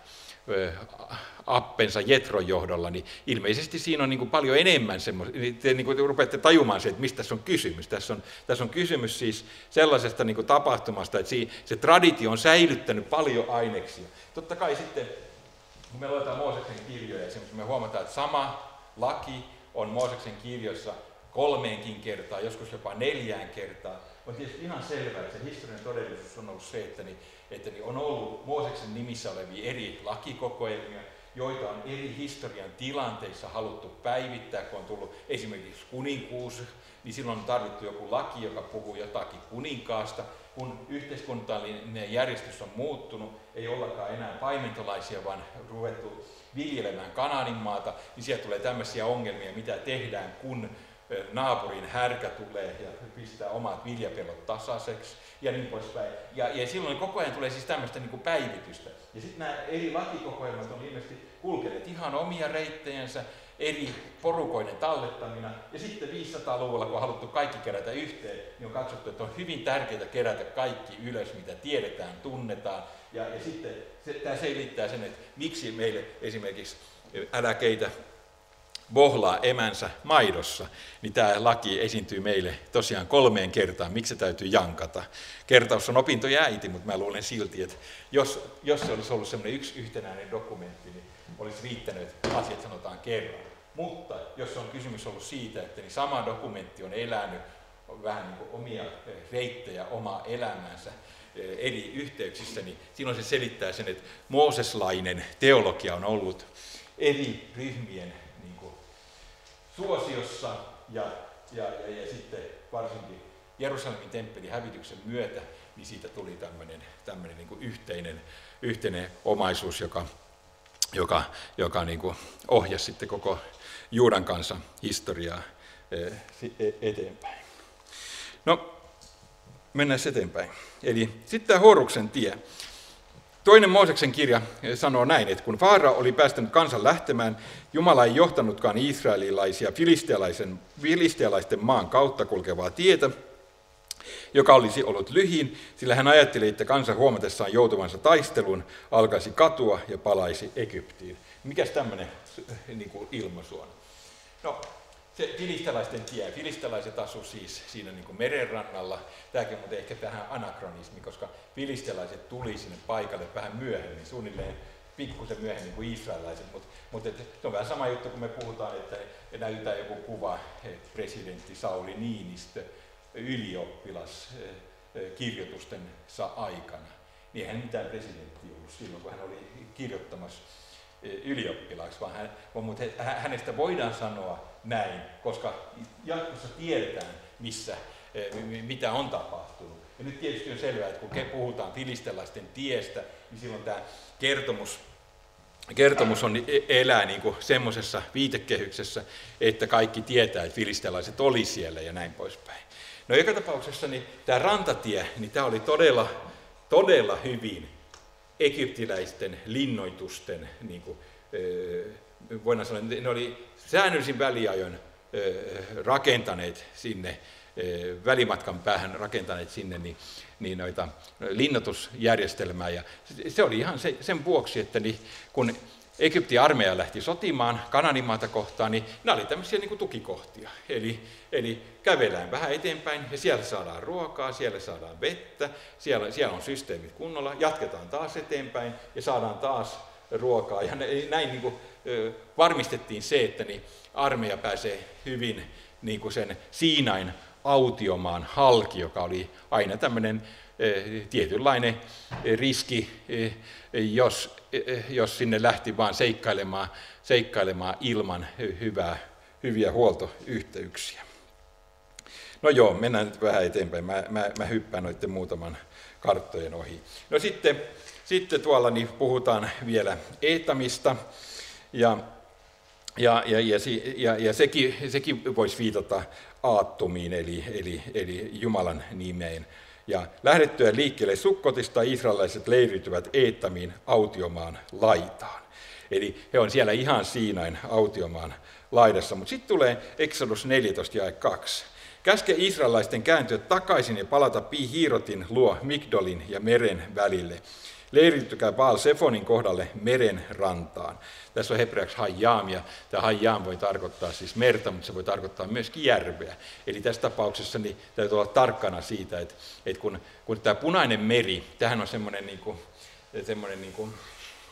appensa Jetron johdolla, niin ilmeisesti siinä on niin kuin paljon enemmän semmoista, niin te niin kuin rupeatte tajumaan se, että mistä tässä on kysymys. Tässä on, tässä on kysymys siis sellaisesta niin kuin tapahtumasta, että se traditio on säilyttänyt paljon aineksia. Totta kai sitten kun me luetaan Mooseksen kirjoja, esimerkiksi me huomataan, että sama laki on Mooseksen kirjoissa kolmeenkin kertaan, joskus jopa neljään kertaan. On tietysti ihan selvää, että se historian todellisuus on ollut se, että, niin, että niin on ollut Mooseksen nimissä olevia eri lakikokoelmia, joita on eri historian tilanteissa haluttu päivittää, kun on tullut esimerkiksi kuninkuus, niin silloin on tarvittu joku laki, joka puhuu jotakin kuninkaasta. Kun yhteiskunnallinen järjestys on muuttunut, ei ollakaan enää paimentolaisia, vaan ruvettu viljelemään Kanaanin maata, niin siellä tulee tämmöisiä ongelmia, mitä tehdään, kun naapurin härkä tulee ja pistää omat viljapellot tasaiseksi ja niin poispäin. Ja, ja silloin koko ajan tulee siis tämmöistä niin kuin päivitystä. Ja sitten nämä eri lakikokoelmat on ilmeisesti kulkeneet ihan omia reittejänsä, eri porukoiden tallettamina. Ja sitten viisisataaluvulla, kun on haluttu kaikki kerätä yhteen, niin on katsottu, että on hyvin tärkeää kerätä kaikki ylös, mitä tiedetään, tunnetaan. Ja, ja sitten se, tämä selittää sen, että miksi meille esimerkiksi älä keitä bohlaa emänsä maidossa, niin tämä laki esiintyy meille tosiaan kolmeen kertaan, miksi se täytyy jankata. Kertaus on opintojen äiti, mutta mä luulen silti, että jos, jos se olisi ollut sellainen yksi yhtenäinen dokumentti, niin olisi riittänyt, että asiat sanotaan kerran. Mutta jos on kysymys ollut siitä, että niin sama dokumentti on elänyt vähän niin kuin omia reittejä, omaa elämäänsä eri yhteyksissä, niin silloin se selittää sen, että mooseslainen teologia on ollut eri ryhmien niin kuin suosiossa ja, ja, ja, ja sitten varsinkin Jerusalemin temppelin hävityksen myötä, niin siitä tuli tämmöinen, tämmöinen niin kuin yhteinen, yhteinen omaisuus, joka, joka, joka niin kuin ohjasi sitten koko Juudan kansan historiaa eteenpäin. No, mennään eteenpäin. Eli sitten tämä Horuksen tie. Toinen Mooseksen kirja sanoo näin, että kun Faarao oli päästänyt kansan lähtemään, Jumala ei johtanutkaan israelilaisia filistealaisen, filistealaisten maan kautta kulkevaa tietä, joka olisi ollut lyhin, sillä hän ajatteli, että kansa huomatessaan joutuvansa taisteluun alkaisi katua ja palaisi Egyptiin. Mikäs tämmöinen niin kuin ilmaisu on? No, se filistealaisten tie. Filistelaiset asuivat siis siinä niin kuin merenrannalla. Tämäkin on ehkä tähän anakronismi, koska filistelaiset tuli sinne paikalle vähän myöhemmin, suunnilleen pikkusen myöhemmin kuin israelilaiset. Mutta mut se on vähän sama juttu, kun me puhutaan, että näytetään joku kuva, että presidentti Sauli Niinistö ylioppilas kirjoitustensa aikana. Niin eihän mitään presidenttiä ollut silloin, kun hän oli kirjoittamassa ylioppilaaksi, vaan hän, mutta hänestä voidaan sanoa näin, koska jatkossa tiedetään, missä, mitä on tapahtunut. Ja nyt tietysti on selvää, että kun puhutaan filistelaisten tiestä, niin silloin tämä kertomus, kertomus on, elää niin kuin semmoisessa viitekehyksessä, että kaikki tietää, että filistelaiset oli siellä ja näin poispäin. No joka tapauksessa niin tämä rantatie, niin tämä oli todella, todella hyvin egyptiläisten linnoitusten, niin kuin, voidaan sanoa, ne oli säännöllisin väliajoin rakentaneet sinne, välimatkan päähän rakentaneet sinne niin, niin noita linnoitusjärjestelmää. Ja se oli ihan se, sen vuoksi, että niin, kun Egyptin armeija lähti sotimaan Kananimaata kohtaan, niin nämä oli tämmöisiä niin kuin tukikohtia. Eli, eli kävelään vähän eteenpäin ja siellä saadaan ruokaa, siellä saadaan vettä, siellä, siellä on systeemit kunnolla, jatketaan taas eteenpäin ja saadaan taas ruokaa. Ja näin niin kuin, varmistettiin se, että niin armeija pääsee hyvin niin kuin sen Siinain autiomaan halki, joka oli aina tämmöinen tietynlainen riski, jos, jos sinne lähti vaan seikkailemaan, seikkailemaan ilman hyvää, hyviä huoltoyhteyksiä. No joo, mennään nyt vähän eteenpäin. Mä, mä, mä hyppään noiden muutaman karttojen ohi. No sitten, sitten tuolla niin puhutaan vielä Eetamista, ja, ja, ja, ja, ja, ja sekin, sekin voisi viitata Aattumiin, eli, eli, eli Jumalan nimeen. Ja lähdettyä liikkeelle Sukkotista israelilaiset leiriytyvät Eetamiin autiomaan laitaan. Eli he on siellä ihan Siinain autiomaan laidassa. Mutta sitten tulee Exodus neljätoista jae kaksi. Käske israelaisten kääntyä takaisin ja palata Pi-Hiirotin luo Migdolin ja meren välille. Leiriytykää Baal-Sefonin kohdalle meren rantaan. Tässä on hebreaksi Hayyam, ja tämä Hayyam voi tarkoittaa siis merta, mutta se voi tarkoittaa myöskin järveä. Eli tässä tapauksessa niin täytyy olla tarkkana siitä, että, että kun, kun tämä punainen meri, tämähän on semmoinen, niin kuin, semmoinen niin kuin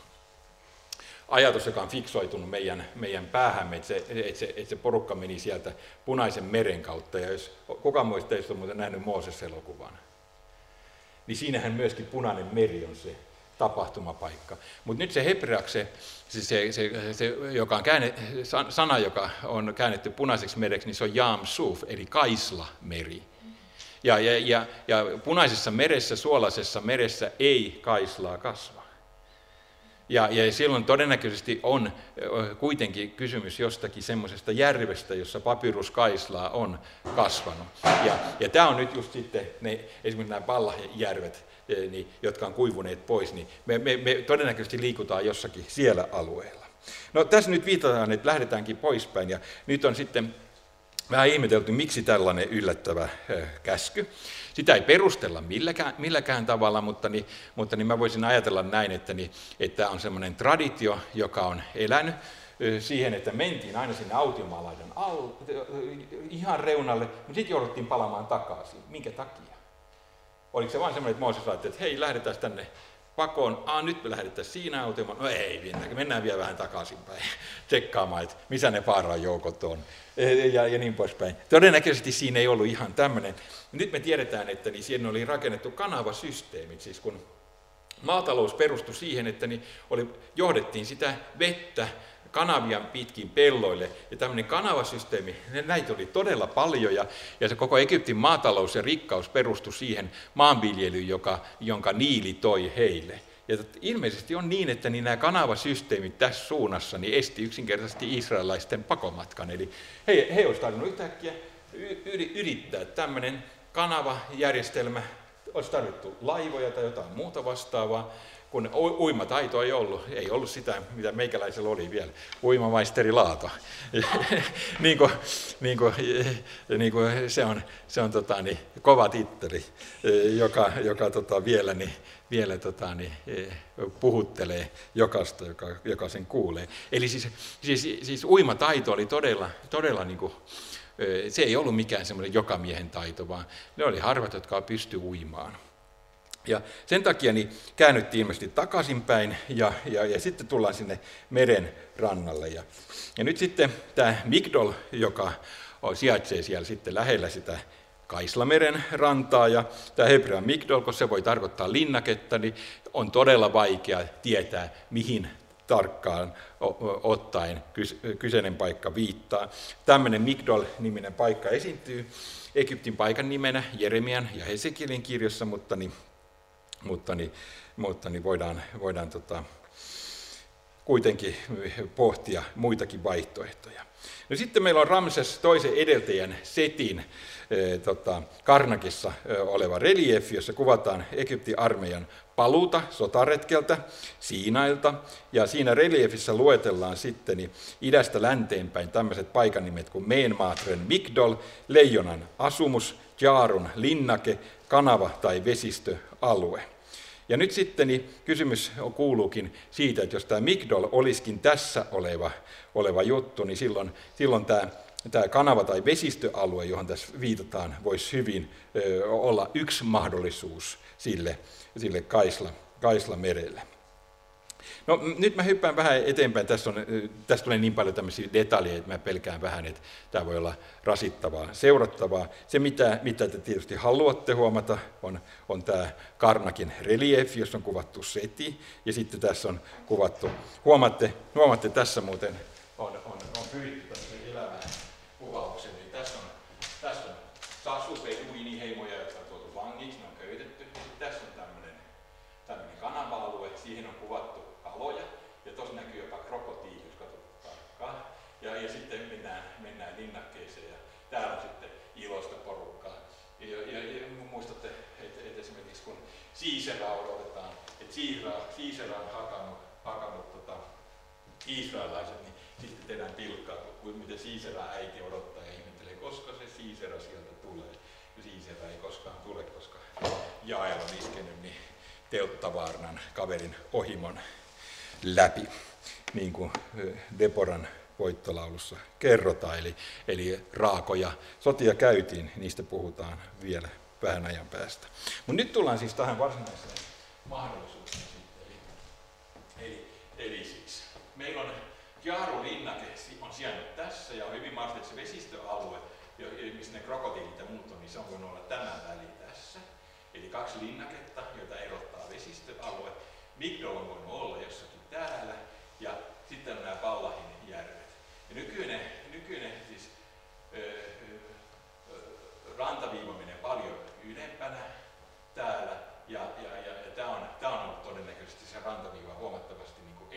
ajatus, joka on fiksoitunut meidän, meidän päähämme, että se, että, se, että se porukka meni sieltä punaisen meren kautta. Ja jos kukaan muista teistä on muuten nähnyt Mooses-elokuvan, niin siinähän myöskin punainen meri on se tapahtumapaikka. Mutta nyt se hebreaksi, se, se, se, se, joka on käänne, sana, joka on käännetty punaiseksi mereksi, niin se on Yam Suf, eli Kaisla-meri. Ja, ja, ja, ja punaisessa meressä, suolaisessa meressä ei kaislaa kasva. Ja, ja silloin todennäköisesti on kuitenkin kysymys jostakin semmoisesta järvestä, jossa papyruskaislaa on kasvanut. Ja, ja tämä on nyt just sitten ne, esimerkiksi nämä Ballahjärvet, niin, jotka on kuivuneet pois, niin me, me, me todennäköisesti liikutaan jossakin siellä alueella. No tässä nyt viitataan, että lähdetäänkin poispäin, ja nyt on sitten vähän ihmetelty, miksi tällainen yllättävä käsky. Sitä ei perustella milläkään, milläkään tavalla, mutta, niin, mutta niin mä voisin ajatella näin, että, niin, että on semmoinen traditio, joka on elänyt siihen, että mentiin aina sinne autiomaalaiden al, ihan reunalle, mutta sitten jouduttiin palaamaan takaisin. Minkä takia? Oliko se vain semmoinen, että Mooses ajatteli, että hei, lähdetään tänne pakoon, ah, nyt me lähdetään siinä autiomaan, no ei, mennään vielä vähän takaisinpäin, tsekkaamaan, että missä ne Faaraon joukot on, ja, ja niin poispäin. Todennäköisesti siinä ei ollut ihan tämmöinen. Nyt me tiedetään, että niin siinä oli rakennettu kanavasysteemit, siis kun maatalous perustui siihen, että niin oli, johdettiin sitä vettä kanavia pitkin pelloille, ja tämmöinen kanavasysteemi, näitä oli todella paljon, ja, ja se koko Egyptin maatalous ja rikkaus perustui siihen maanviljelyyn, joka, jonka Niili toi heille. Ja ilmeisesti on niin, että niin nämä kanavasysteemit tässä suunnassa niin esti yksinkertaisesti israelaisten pakomatkan, eli he, he olisivat tarvinnut yhtäkkiä yrittää tämmöinen kanavajärjestelmä, olisi tarvittu laivoja tai jotain muuta vastaavaa, kun uimataito ei ollut, ei ollut sitä, mitä meikäläisellä oli vielä, uimamaisteri Laato. niin kuin, niin kuin, niin kuin se on, se on tota, niin, kova titteli, joka, joka tota, vielä, niin, vielä tota, niin, puhuttelee jokaista, joka, joka sen kuulee. Eli siis, siis, siis uimataito oli todella, todella niin kuin, se ei ollut mikään semmoinen jokamiehen taito, vaan ne oli harvat, jotka pystyi uimaan. Ja sen takia niin käännyttiin ilmeisesti takaisinpäin ja, ja, ja sitten tullaan sinne meren rannalle. Ja, ja nyt sitten tämä Migdol, joka sijaitsee siellä sitten lähellä sitä Kaislameren rantaa, ja tämä hebrean Migdol, kun se voi tarkoittaa linnaketta, niin on todella vaikea tietää, mihin tarkkaan ottaen kyseinen paikka viittaa. Tämmöinen Migdol-niminen paikka esiintyy Egyptin paikan nimenä Jeremian ja Hesekielin kirjassa, mutta niin Mutta, niin, mutta niin voidaan, voidaan tota, kuitenkin pohtia muitakin vaihtoehtoja. No sitten meillä on Ramses toisen edeltäjän Setin e, tota, Karnakissa e, oleva reliefi, jossa kuvataan Egyptin armeijan paluuta sotaretkeltä Siinailta. Ja siinä reliefissä luetellaan sitten niin idästä länteenpäin tämmöiset paikanimet kuin Meenmaatren Migdol, Leijonan asumus, Jaarun linnake, kanava tai vesistöalue. Ja nyt sitten niin kysymys kuuluukin siitä, että jos tämä Migdol olisikin tässä oleva, oleva juttu, niin silloin, silloin tämä, tämä kanava tai vesistöalue, johon tässä viitataan, voisi hyvin ö, olla yksi mahdollisuus sille, sille Kaisla, Kaislamerelle. No nyt mä hyppään vähän eteenpäin, tässä, on, tässä tulee niin paljon tämmöisiä detaljeja, että mä pelkään vähän, että tämä voi olla rasittavaa, seurattavaa. Se mitä, mitä te tietysti haluatte huomata on, on tämä Karnakin reliefi, jossa on kuvattu Seti, ja sitten tässä on kuvattu, huomaatte, huomaatte tässä muuten on, on, on pyritty tämmöisen elävään kuvaukseen, niin tässä on, tässä on Sasupe-uiniheimoja, jotka on tuotu vangiksi, ne on köytetty, ja sitten tässä on tämmöinen, tämmöinen kanava-alue, siihen on kuvattu kaloja, ja tuossa näkyy jopa krokotiili, jos katsotaan tarkkaan. Ja, ja sitten mennään, mennään linnakkeeseen, ja täällä on sitten iloista porukkaa. Ja, ja, ja muistatte, että, että esimerkiksi kun Siiseraa odotetaan, että Siisera on hakannut, hakannut tota, israelaiset, niin sitten tehdään pilkkaa, kuin miten Siisera äiti odottaa ja ihmettelee, koska se Siisera sieltä tulee. Ja Siisera ei koskaan tule, koska Jael on iskenyt niin Telttavaarnan kaverin ohimon läpi, niin kuin Deporan voittolaulussa kerrotaan. Eli, eli raakoja sotia käytiin, niistä puhutaan vielä vähän ajan päästä. Mutta nyt tullaan siis tähän varsinaiseen mahdollisuuteen sitten. Eli, eli siis meillä on Jaaru-linnake on sijainnut tässä ja on hyvin mahdollisesti se vesistöalue, missä ne krokotiilit ja muut on, niin se on voinut olla tämä väli tässä. Eli kaksi linnaketta, joita erottaa vesistöalue. Migdol on voinut olla jossakin täällä ja sitten on nämä Ballahin järvet. Ja nykyinen, nykyinen siis, ö, ö, rantaviiva menee paljon ylempänä täällä ja, ja, ja, ja tämä on, on ollut todennäköisesti se rantaviiva huomattavasti niin kuin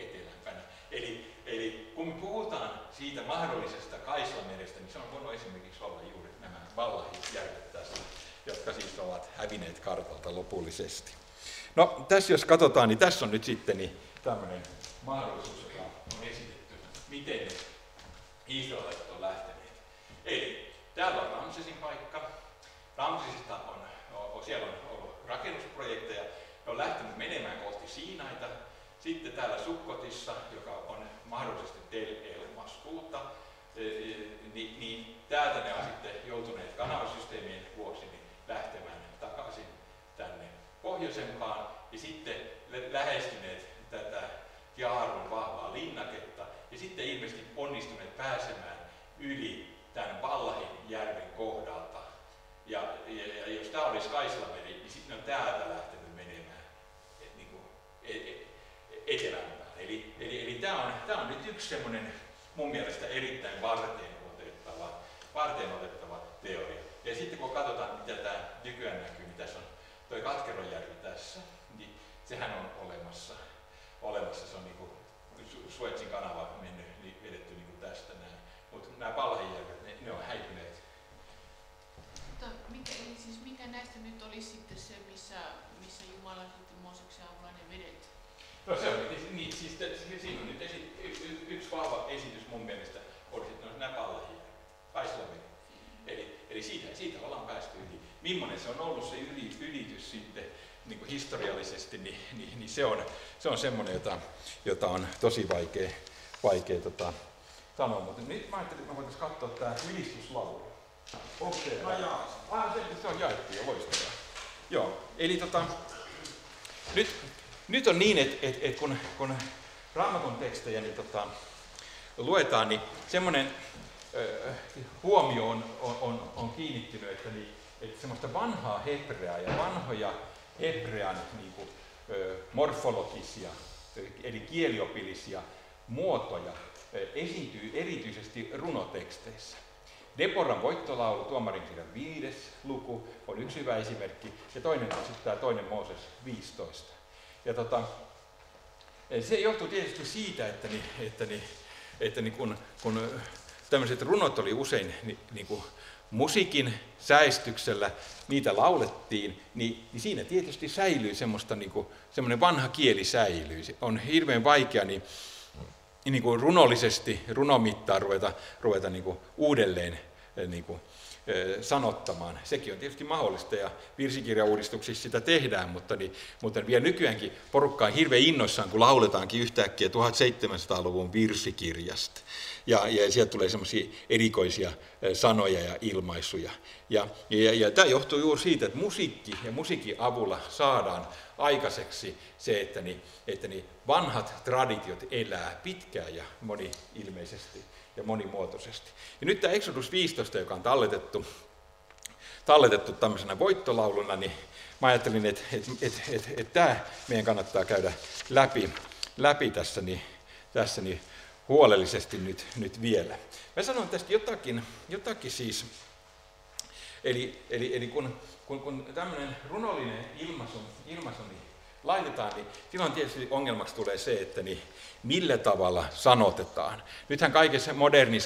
siitä mahdollisesta Kaislamerestä, niin se on voinut esimerkiksi olla juuri nämä Vallahijärvet tässä, jotka siis ovat hävinneet kartalta lopullisesti. No tässä jos katsotaan, niin tässä on nyt sitten niin tämmöinen mahdollisuus, joka on esitetty, miten ne israelilaiset on lähteneet. Eli täällä on Ramsesin paikka. Ramsesista on, on, siellä on ollut rakennusprojekteja, ne on lähtenyt menemään kohti Siinaita. Sitten täällä Sukkotissa, joka on mahdollisesti Tel El Maskuuta, niin, niin täältä ne on sitten joutuneet kanavasysteemien vuoksi niin lähtemään takaisin tänne pohjoisempaan ja sitten lähestyneet tätä Jaarun vahvaa linnaketta ja sitten ilmeisesti onnistuneet pääsemään yli tämän Vallahijärven kohdalta. Ja, ja, ja jos tämä olisi Kaislameri, niin sitten on täältä lähtenyt menemään et, niin kuin, et, et, etelämpään. Eli, eli, eli tämä on, tämä on nyt yksi semmoinen mun mielestä erittäin varteen otettava, varteen otettava teoria. Ja sitten kun katsotaan, mitä tämä nykyään näkyy, niin tässä on tuo Katkerojärvi tässä, niin sehän on olemassa. olemassa. Se on niin kuin Suezin kanava mennyt, niin vedetty niin kuin tästä näin. Mutta nämä Vallahijärvet, ne, ne on häipyneet. Mutta mikä, eli siis mikä näistä nyt olisi sitten se, missä, missä Jumala sitten Mooseksen avulla ne vedet? No se on, niin, siis siinä on nyt esi, y, y, yksi vahva esitys mun mielestä, on sitten no, nämä Vallahijärvet, Kaislameri. Eli, eli siitä, siitä ollaan päästy yli. Millainen se on ollut se yli, ylitys sitten niin kuin historiallisesti, niin, niin, niin se on, se on semmoinen, jota, jota on tosi vaikea, vaikea tota, sanoa. Mutta nyt mä ajattelin, että me voitaisiin katsoa tämä ylistyslaulu. Onko se? Ah, se, se on jaettu jo, loistavaa. Joo, eli tota, nyt, nyt on niin, että et, et kun, kun Raamatun tekstejä niin tota, luetaan, niin semmoinen äh, huomio on, on, on, on kiinnittynyt, että, niin, että semmoista vanhaa hebreaa ja vanhoja hebrean niin kuin, ö, morfologisia, eli kieliopillisia muotoja ö, esiintyy erityisesti runoteksteissä. Deborran voittolaulu, tuomarin kirjan viides luku, on yksi hyvä esimerkki, ja toinen on sitten tämä toinen Mooses viisitoista. Ja tota, se johtuu tietysti siitä, että, niin, että, niin, että niin kun, kun tämmöiset runot oli usein niin, niin kuin musiikin säestyksellä, niitä laulettiin, niin, niin siinä tietysti säilyy semmoista, niin kuin, semmoinen vanha kieli säilyy. On hirveän vaikea niin, niin kuin runollisesti, runomittaa ruveta, ruveta niin kuin uudelleen niin kuin, sanottamaan. Sekin on tietysti mahdollista ja virsikirjauudistuksissa sitä tehdään, mutta, niin, mutta vielä nykyäänkin porukka on hirveän innoissaan, kun lauletaankin yhtäkkiä tuhatseitsemänsataaluvun virsikirjasta. Ja, ja sieltä tulee semmoisia erikoisia sanoja ja ilmaisuja. Ja, ja, ja tämä johtuu juuri siitä, että musiikki ja musiikin avulla saadaan aikaiseksi se, että, niin, että niin vanhat traditiot elää pitkään ja moni-ilmeisesti ja monimuotoisesti. Ja nyt tämä Exodus viisitoista, joka on talletettu, talletettu tämmöisenä voittolauluna, niin mä ajattelin, että, että, että, että, että tämä meidän kannattaa käydä läpi, läpi tässä, niin, tässä niin huolellisesti nyt, nyt vielä. Mä sanon tästä jotakin, jotakin siis, eli, eli, eli kun, kun, kun tämmöinen runollinen ilmaisu, ilmaisu niin laitetaan, niin silloin tietysti ongelmaksi tulee se, että niin millä tavalla sanotetaan. Nythän kaikessa modernissa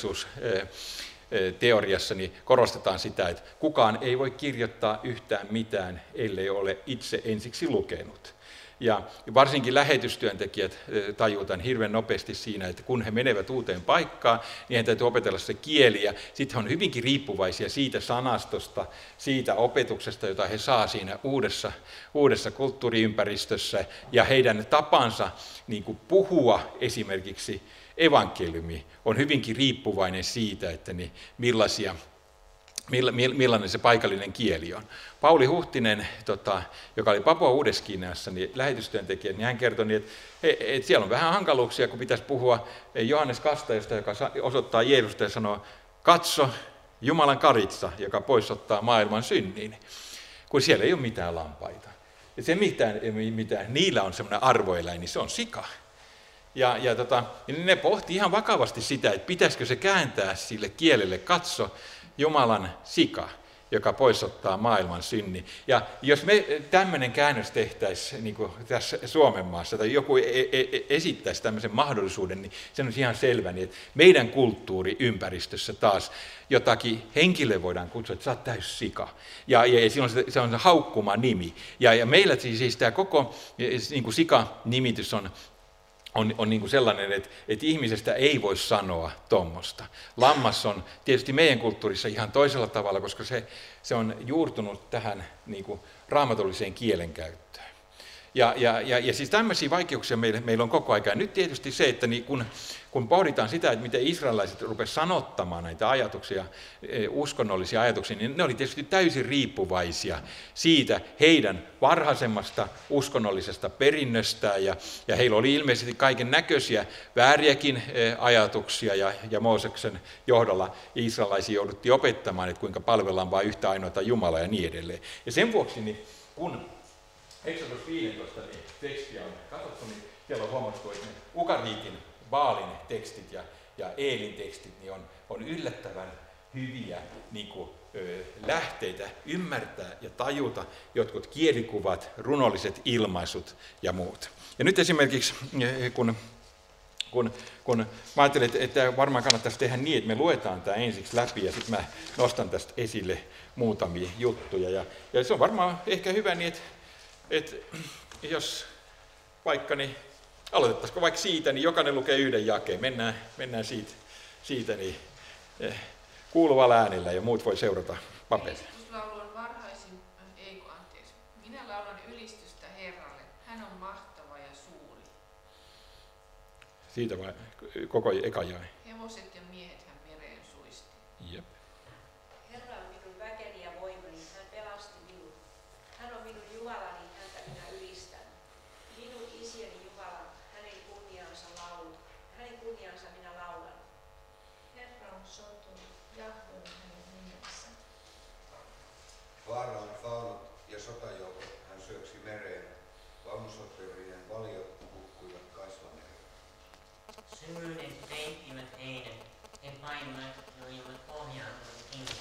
kirjallisuusteoriassa niin korostetaan sitä, että kukaan ei voi kirjoittaa yhtään mitään, ellei ole itse ensiksi lukenut. Ja varsinkin lähetystyöntekijät tajuvat tämän hirveän nopeasti siinä, että kun he menevät uuteen paikkaan, niin he täytyy opetella se kieli. Ja sitten he on hyvinkin riippuvaisia siitä sanastosta, siitä opetuksesta, jota he saa siinä uudessa, uudessa kulttuuriympäristössä. Ja heidän tapansa niin kuin puhua esimerkiksi evankeliumi on hyvinkin riippuvainen siitä, että niin millaisia millainen se paikallinen kieli on. Pauli Huhtinen, tota, joka oli Papua Uudessa-Guineassa, niin lähetystyöntekijä, niin hän kertoi, että, että siellä on vähän hankaluuksia, kun pitäisi puhua Johannes Kastajasta, joka osoittaa Jeesusta ja sanoo, katso Jumalan karitsa, joka poisottaa maailman synnin, kun siellä ei ole mitään lampaita. Ja se, mitä, mitä niillä on semmoinen arvoeläin, niin se on sika. Ja, ja tota, ne pohti ihan vakavasti sitä, että pitäisikö se kääntää sille kielelle, katso Jumalan sika. joka poisottaa maailman synnin. Ja jos me tämmöinen käännös tehtäisiin niin kuin tässä Suomen maassa, tai joku esittäisi tämmöisen mahdollisuuden, niin se on ihan selvä, niin että meidän kulttuuriympäristössä taas jotakin henkilöä voidaan kutsua, että sä oot täys sika. Ja, ja silloin se, se on se haukkuma nimi. Ja, ja meillä siis, siis tämä koko niin kuin sika-nimitys on on, on niin kuin sellainen, että, että ihmisestä ei voi sanoa tuommoista. Lammas on tietysti meidän kulttuurissa ihan toisella tavalla, koska se, se on juurtunut tähän niin kuin raamatulliseen kielenkäyttöön. Ja, ja, ja, ja siis tämmöisiä vaikeuksia meillä, meillä on koko ajan. Nyt tietysti se, että niin kun, kun pohditaan sitä, että miten israelaiset rupesivat sanottamaan näitä ajatuksia, uskonnollisia ajatuksia, niin ne oli tietysti täysin riippuvaisia siitä heidän varhaisemmasta uskonnollisesta perinnöstään. Ja, ja heillä oli ilmeisesti kaiken näköisiä vääriäkin ajatuksia, ja, ja Mooseksen johdolla israelaisia jouduttiin opettamaan, että kuinka palvellaan vain yhtä ainoata Jumalaa ja niin edelleen. Ja sen vuoksi, niin kun Exodus viisitoista niin tekstiä on katsottu, niin siellä on huomattu, että ne Ukariitin, Baalin tekstit ja, ja Eelin tekstit niin on, on yllättävän hyviä niin kuin, ö, lähteitä ymmärtää ja tajuta jotkut kielikuvat, runolliset ilmaisut ja muut. Ja nyt esimerkiksi, kun, kun, kun mä ajattelin, että, että varmaan kannattaisi tehdä niin, että me luetaan tämä ensiksi läpi ja sitten mä nostan tästä esille muutamia juttuja. Ja, ja se on varmaan ehkä hyvä niin, että että jos vaikka, niin aloitettaisiko vaikka siitä, niin jokainen lukee yhden jakeen. Mennään, mennään siitä, siitä niin, eh, kuuluvalla äänellä ja muut voi seurata paperilla. Ylistyslaulu on varhaisin, ei kun anteeksi. Minä laulan ylistystä Herralle. Hän on mahtava ja suuri. Siitä vai koko eka jae. Hevoset ja miehet hän mereen suisti. Jep. Herra on minun väkeni ja voimani, hän pelasti minut. Hän on minun Jumalani, häntä minä ylistän. Minun isieni Jumala, hänen kunniansa laulu, hänen kunniansa minä laulan. Herra on sotunut, Jahve on hänen nimensä. Faaraon faunut ja sotajoukot hän syöksi mereen, vaunusopperien valiot hukkuivat kasvamereen. Syvyydet peittivät heidät, he painivat ja olivat pohjaan kuin kiinni.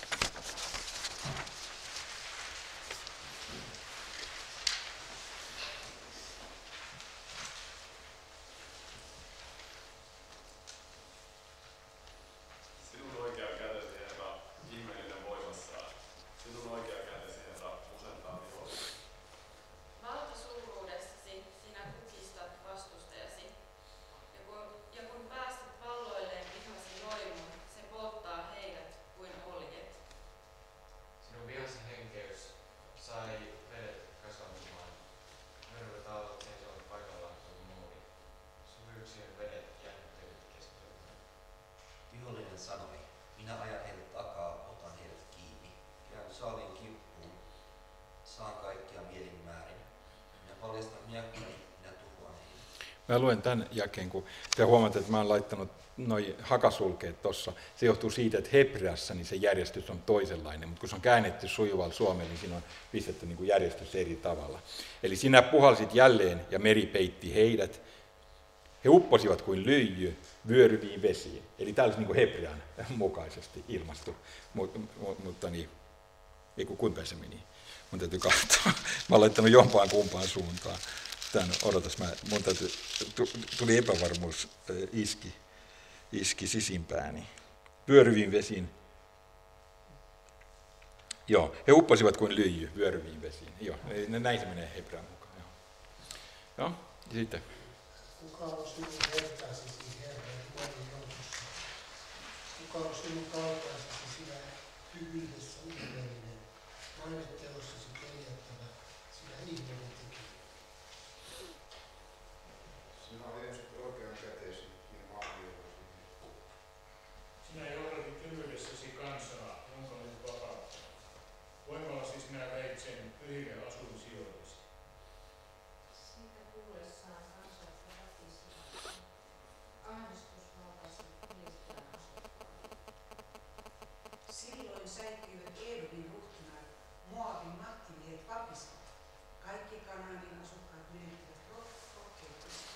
Sinun oikea kätesi, Herra, ihmeellinen voimassaan. Sinun oikea kätesi, Herra, musentaa vihollista. Valta suuruudessasi sinä kukistat vastustajasi. Ja kun, ja kun päästät valloilleen vihasi roimun, se polttaa heidät kuin oljet. Sinun vihasi henkeys sai vedet kasvamaan. Mörköt aallot seisovat paikallaan kuin muuri. Syvyyksien vedet jännittelivät keskellä. Vihollinen sanoi, minä ajan heidät takaa, otan heidät kiinni. Käyn saalin kimppuun, saan kaikkia mielin määrin. Minä paljastan miekkani, minä tuhoan heidät. Mä luen tämän jakeen, kun te huomaatte, että mä oon laittanut noi hakasulkeet tuossa. Se johtuu siitä, että hebreassa niin se järjestys on toisenlainen, mutta kun se on käännetty sujuvalla suomeen, niin siinä on pistetty niin kuin järjestys eri tavalla. Eli sinä puhalsit jälleen ja meri peitti heidät. He upposivat kuin lyijy vyöryviin vesiin. Eli tämä olisi niin kuin hebrean mukaisesti ilmastu, Mut, mutta niin, ei kun kuinka se meni. Mun täytyy katsoa. Mä oon laittanut jompaan kumpaan suuntaan. Tän, odotas, mä, mun täytyy, tuli epävarmuus, iski, iski sisimpääni. Vyöryviin vesiin. Joo, he upposivat kuin lyijy vyöryviin vesiin. Joo, näin se menee hebrean mukaan. Joo, Joo ja sitten. Kuka on sinun vertaisesi, Herra, Jumalan joukossa? Kuka on sinun kaltaisesi, sinä hyvyydessä ihmeellinen, taideteossasi peljättävä, sinä ihmeellinen tekijä? Sinä ojensit oikean kätesi ja maanvihollisi. Sinä johdatit tylyydessäsi kansaa, jonka olet vapauttanut. Voimallasi sinä veit sen pyhille asuinsijoillesi. Siitä kuullessaan kansat rapisivat. Ahdistus valtasi Filistin asukkaita. Silloin säikkyivät Edobin ruhtinaat, Moabin mahtimiehet vapisivat. Kaikki Kanaanin asukkaat menettivät rohkeutensa.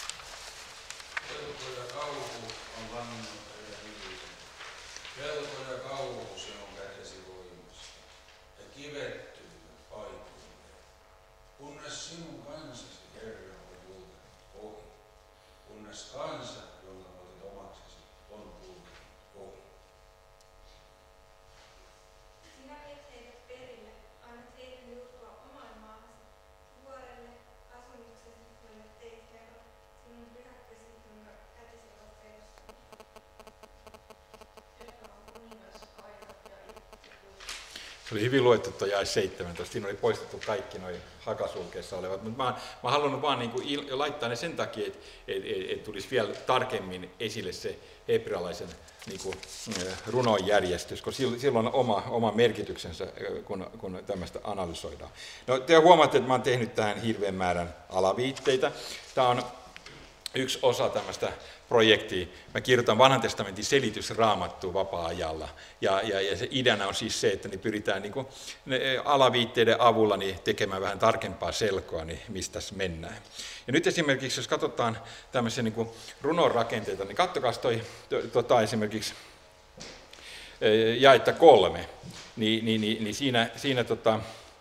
Pelko ja kauhu on vannannut heidän hyvyisen. Pelko ja kauhuu sinun kätesi voimasta, ja kivet tylyvät paikoilleen, kunnes sinun kansasi, Herra, on kulkenut ohi, kunnes kansa, jonka otit omaksesi, on kulkenut ohi. Sinä viet heidät perille, annat heidän juurtua omaan maahasi, vuorelle, asumuksesi, jolle teit Herra, sinun pyhäkkösi, jonka kätesi ovat perustaneet. Herra on kuningas, aina ja ikuisuus. Se oli hyvin luettu tuo jae seitsemäntoista. Siinä oli poistettu kaikki noin hakasulkeessa olevat. Mutta mä, mä haluan vaan niin kuin il, laittaa ne sen takia, että et, et, et tulisi vielä tarkemmin esille se hebrealaisen niin kuin, runon järjestys, koska silloin on oma, oma merkityksensä, kun, kun tämmöistä analysoidaan. No, te huomaatte, että mä oon tehnyt tähän hirveän määrän alaviitteitä. Tämä on yksi osa tämmöistä projektia. Mä kirjoitan Vanhan testamentin selitysraamattua vapaa-ajalla. Ja, ja, ja se ideana on siis se, että niin pyritään niin kuin, ne alaviitteiden avulla niin tekemään vähän tarkempaa selkoa, niin mistä tässä mennään. Ja nyt esimerkiksi, jos katsotaan tämmöisiä niin kuin runon rakenteita, niin katsokaa toi to, tota, esimerkiksi jaetta kolme. Niin, niin, niin, niin siinä, siinä, tota,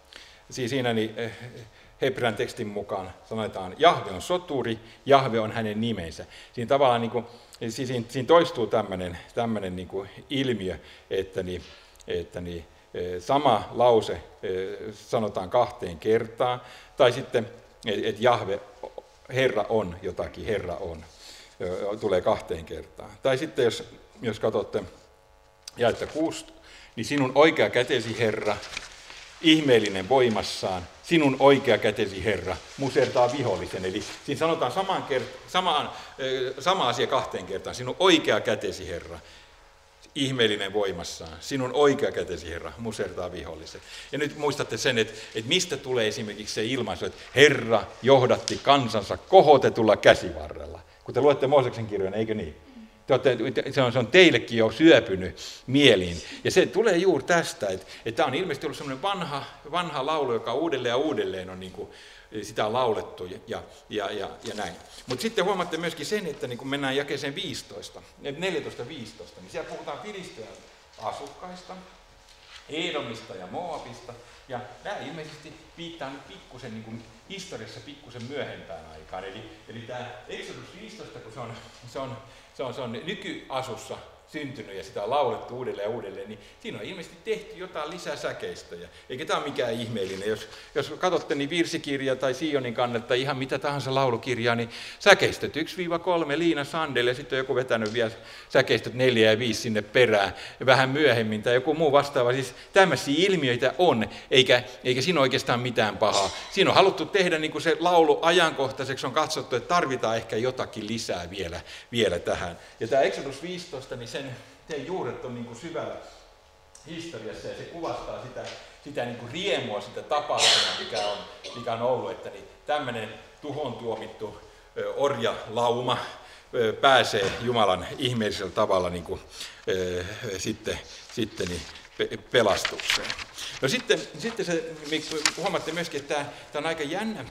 siinä niin, Hebrean tekstin mukaan sanotaan, Jahve on soturi, Jahve on hänen nimensä. Siinä tavallaan niin kuin, siinä, siinä toistuu tämmöinen, tämmöinen niin kuin ilmiö, että, niin, että niin, sama lause sanotaan kahteen kertaan, tai sitten, että Jahve, Herra on jotakin, Herra on, tulee kahteen kertaan. Tai sitten, jos, jos katsotte jaetta kuusi, niin sinun oikea kätesi, Herra, ihmeellinen voimassaan, sinun oikea kätesi, Herra, musertaa vihollisen. Eli siinä sanotaan samaan kert- samaan, sama asia kahteen kertaan. Sinun oikea kätesi, Herra, ihmeellinen voimassaan. Sinun oikea kätesi, Herra, musertaa vihollisen. Ja nyt muistatte sen, että, että mistä tulee esimerkiksi se ilmaisu, että Herra johdatti kansansa kohotetulla käsivarrella. Kun te luette Mooseksen kirjoja, eikö niin? Te olette, se, on, se on teillekin jo syöpynyt mieliin. Ja se tulee juuri tästä, että, että tämä on ilmeisesti ollut sellainen vanha, vanha laulu, joka uudelleen ja uudelleen on niin kuin, sitä on laulettu ja, ja, ja, ja näin. Mutta sitten huomaatte myöskin sen, että niin kun mennään jakeeseen viisitoista, neljätoista viisitoista, niin siellä puhutaan Filistean asukkaista, Edomista ja Moabista. Ja nämä ilmeisesti viittaa nyt pikkusen niin kuin historiassa pikkusen myöhempään aikaan. Eli, eli tämä Exodus viisitoista, kun se on, se on Se on, se on nykyasussa syntynyt ja sitä on laulettu uudelleen ja uudelleen, niin siinä on ilmeisesti tehty jotain lisäsäkeistöjä. Eikä tämä ole mikään ihmeellinen. Jos, jos katsotte niin virsikirja tai Sionin kannetta, ihan mitä tahansa laulukirjaa, niin säkeistöt yksi kolme, Liina Sandel ja sitten on joku vetänyt vielä säkeistöt neljä ja viisi sinne perään vähän myöhemmin tai joku muu vastaava. Siis tämmöisiä ilmiöitä on, eikä, eikä siinä ole oikeastaan mitään pahaa. Siinä on haluttu tehdä niin kuin se laulu ajankohtaiseksi, on katsottu, että tarvitaan ehkä jotakin lisää vielä, vielä tähän. Ja tämä Exodus viisitoista, niin sen Sen juuret on niin kuin syvällä historiassa ja se kuvastaa sitä, sitä niin kuin riemua, sitä tapahtumaa, mikä on, mikä on ollut, että niin tämmöinen tuhon tuomittu orjalauma pääsee Jumalan ihmeellisellä tavalla niin kuin, äh, sitten, sitten niin pelastukseen. No sitten, sitten se, huomaatte myöskin, että tämä, tämä on aika jännä,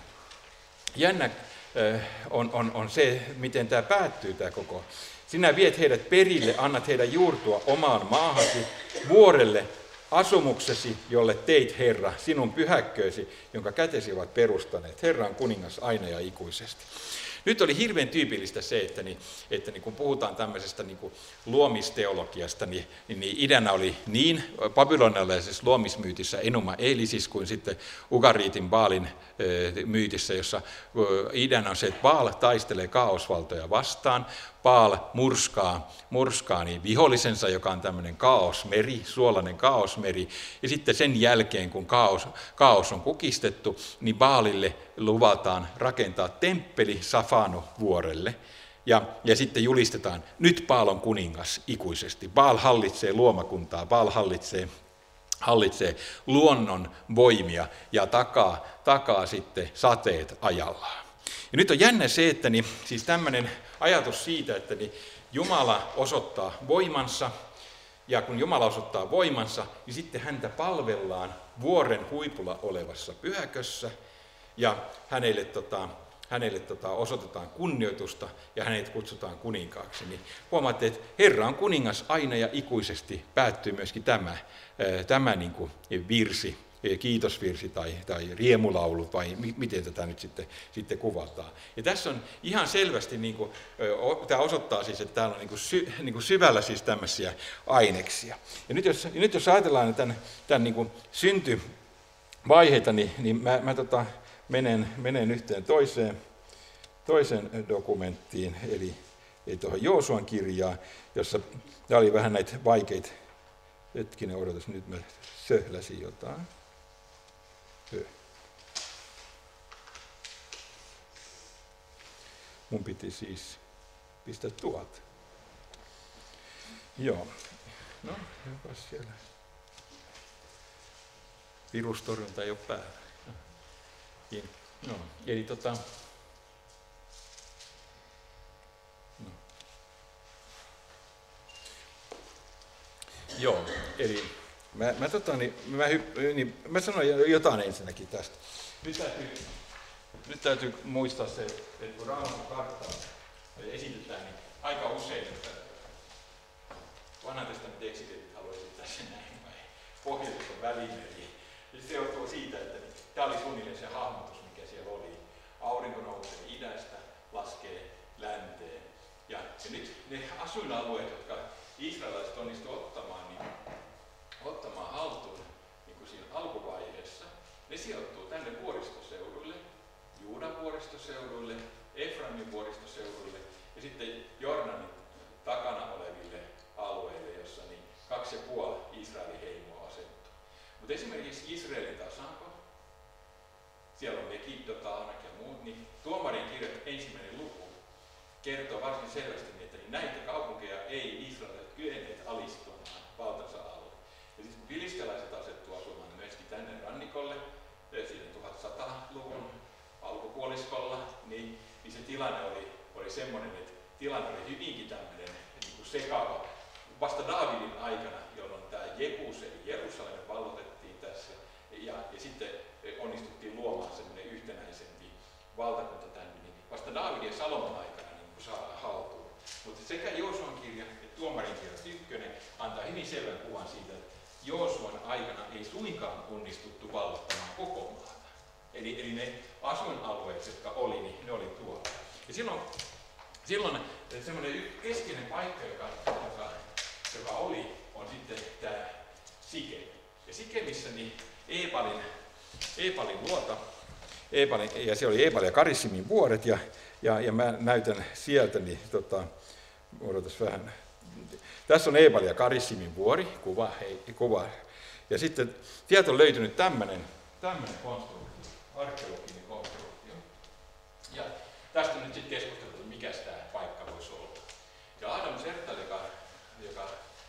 jännä äh, on, on, on se, miten tämä päättyy tämä koko. Sinä viet heidät perille, annat heidän juurtua omaan maahasi, vuorelle, asumuksesi, jolle teit, Herra, sinun pyhäkköesi, jonka kätesi ovat perustaneet. Herra on kuningas aina ja ikuisesti. Nyt oli hirveän tyypillistä se, että, niin, että niin kun puhutaan tämmöisestä niin kuin luomisteologiasta, niin, niin ideana oli niin babylonialaisessa luomismyytissä Enuma Elisis kuin sitten Ugariitin Baalin myytissä, jossa ideana on se, että Baal taistelee kaosvaltoja vastaan, Baal murskaa, murskaa niin vihollisensa, joka on tämmöinen kaosmeri, suolainen kaosmeri, ja sitten sen jälkeen, kun kaos, kaos on kukistettu, niin Baalille luvataan rakentaa temppeli Safano-vuorelle, ja, ja sitten julistetaan, nyt Baal on kuningas ikuisesti, Baal hallitsee luomakuntaa, Baal hallitsee hallitsee luonnon voimia ja takaa, takaa sitten sateet ajallaan. Ja nyt on jännä se, että niin, siis tämmöinen ajatus siitä, että niin Jumala osoittaa voimansa, ja kun Jumala osoittaa voimansa, niin sitten häntä palvellaan vuoren huipulla olevassa pyhäkössä, ja hänelle, tota, hänelle tota, osoitetaan kunnioitusta ja hänet kutsutaan kuninkaaksi. Niin huomaatte, että Herra on kuningas aina ja ikuisesti, päättyy myöskin tämä, tämä niin kuin virsi, kiitosvirsi tai, tai riemulaulu, tai miten tätä nyt sitten, sitten kuvataan. Ja tässä on ihan selvästi, niin kuin, tämä osoittaa siis, että täällä on niin kuin sy, niin kuin syvällä siis tämmöisiä aineksia. Ja nyt jos, nyt jos ajatellaan tämän, tämän niin kuin syntyvaiheita, niin, niin mä, mä tota, menen, menen yhteen toiseen, toiseen dokumenttiin, eli, eli tuohon Joosuan kirjaan, jossa tämä oli vähän näitä vaikeita. Hetkinen, odotas, nyt mä söhläsin jotain. Mun piti siis pistää tuolta. Joo. No, jopa siellä. Virustorjunta ei ole päällä. No, eli tota... No. Joo, eli mä, mä, tota, niin, mä, hypp, niin, mä sanon jotain ensinnäkin tästä. Nyt täytyy, nyt täytyy muistaa se, että kun Raamatun karttaa esitetään, niin aika usein, että vanhan testamentin eksiteetit haluaa esittää sen näin, vai pohjoitus on Välimeri. Se johtuu siitä, että tämä oli suunnilleen se hahmotus, mikä siellä oli. Aurinko nousee idästä, laskee länteen. Ja, ja nyt ne asuinalueet, jotka israelaiset onnistuivat ottamaan, niin, ottamaan haltuun niin kuin siinä alkuvaiheessa, ne sijoittuu tänne vuoristoseuduille, Juudan vuoristoseuduille, Efraimin vuoristoseuduille ja sitten Jordanin takana oleville alueille, jossa niin kaksi ja puoli Israelin heimoa asettuu. Mutta esimerkiksi Israelin tasanko, siellä on Megiddo, Taanak ja muut, niin Tuomarien kirjan ensimmäinen luku kertoo varsin selvästi, että näitä kaupunkeja ei israelilaiset kyenneet alistumaan valtansa alle. Ja sitten kun filistelaiset asettuu asumaan myöskin tänne rannikolle, siinä tuhatsataluvun alkupuoliskolla, niin, niin se tilanne oli, oli semmoinen, että tilanne oli hyvinkin tämmöinen niin kuin sekaava. Vasta Daavidin aikana, jolloin tämä Jebus eli Jerusalem vallotettiin tässä, ja, ja sitten onnistuttiin luomaan semmoinen yhtenäisempi valtakunta tänne, niin vasta Daavidin ja Salomon aikana niin saadaan haltuun. Mutta sekä Joosuan kirja että Tuomarin kirja ykkönen antaa hyvin selvän kuvan siitä, että Joosuan aikana ei suinkaan onnistuttu vallottamaan koko maata. Eli, eli ne asuinalueet, jotka oli, niin ne oli tuolla. Ja silloin, silloin semmoinen keskeinen paikka, joka, joka, joka oli, on sitten tämä Sikem. Ja Sikemissä niin Eebalin, Eebalin luota, Eebalin, ja siellä oli Eebal ja Karissimin vuoret, ja, ja, ja mä näytän sieltä, niin tota, odotas vähän. Tässä on Eebal ja Karissimin vuori, kuva, hei, kuva. Ja sitten sieltä on löytynyt tämmöinen, tämmöinen konstruktio, arkeologinen konstruktio. Ja tästä on nyt sitten keskusteltu, että mikä tämä paikka voisi olla. Ja Adam Sertal, joka, joka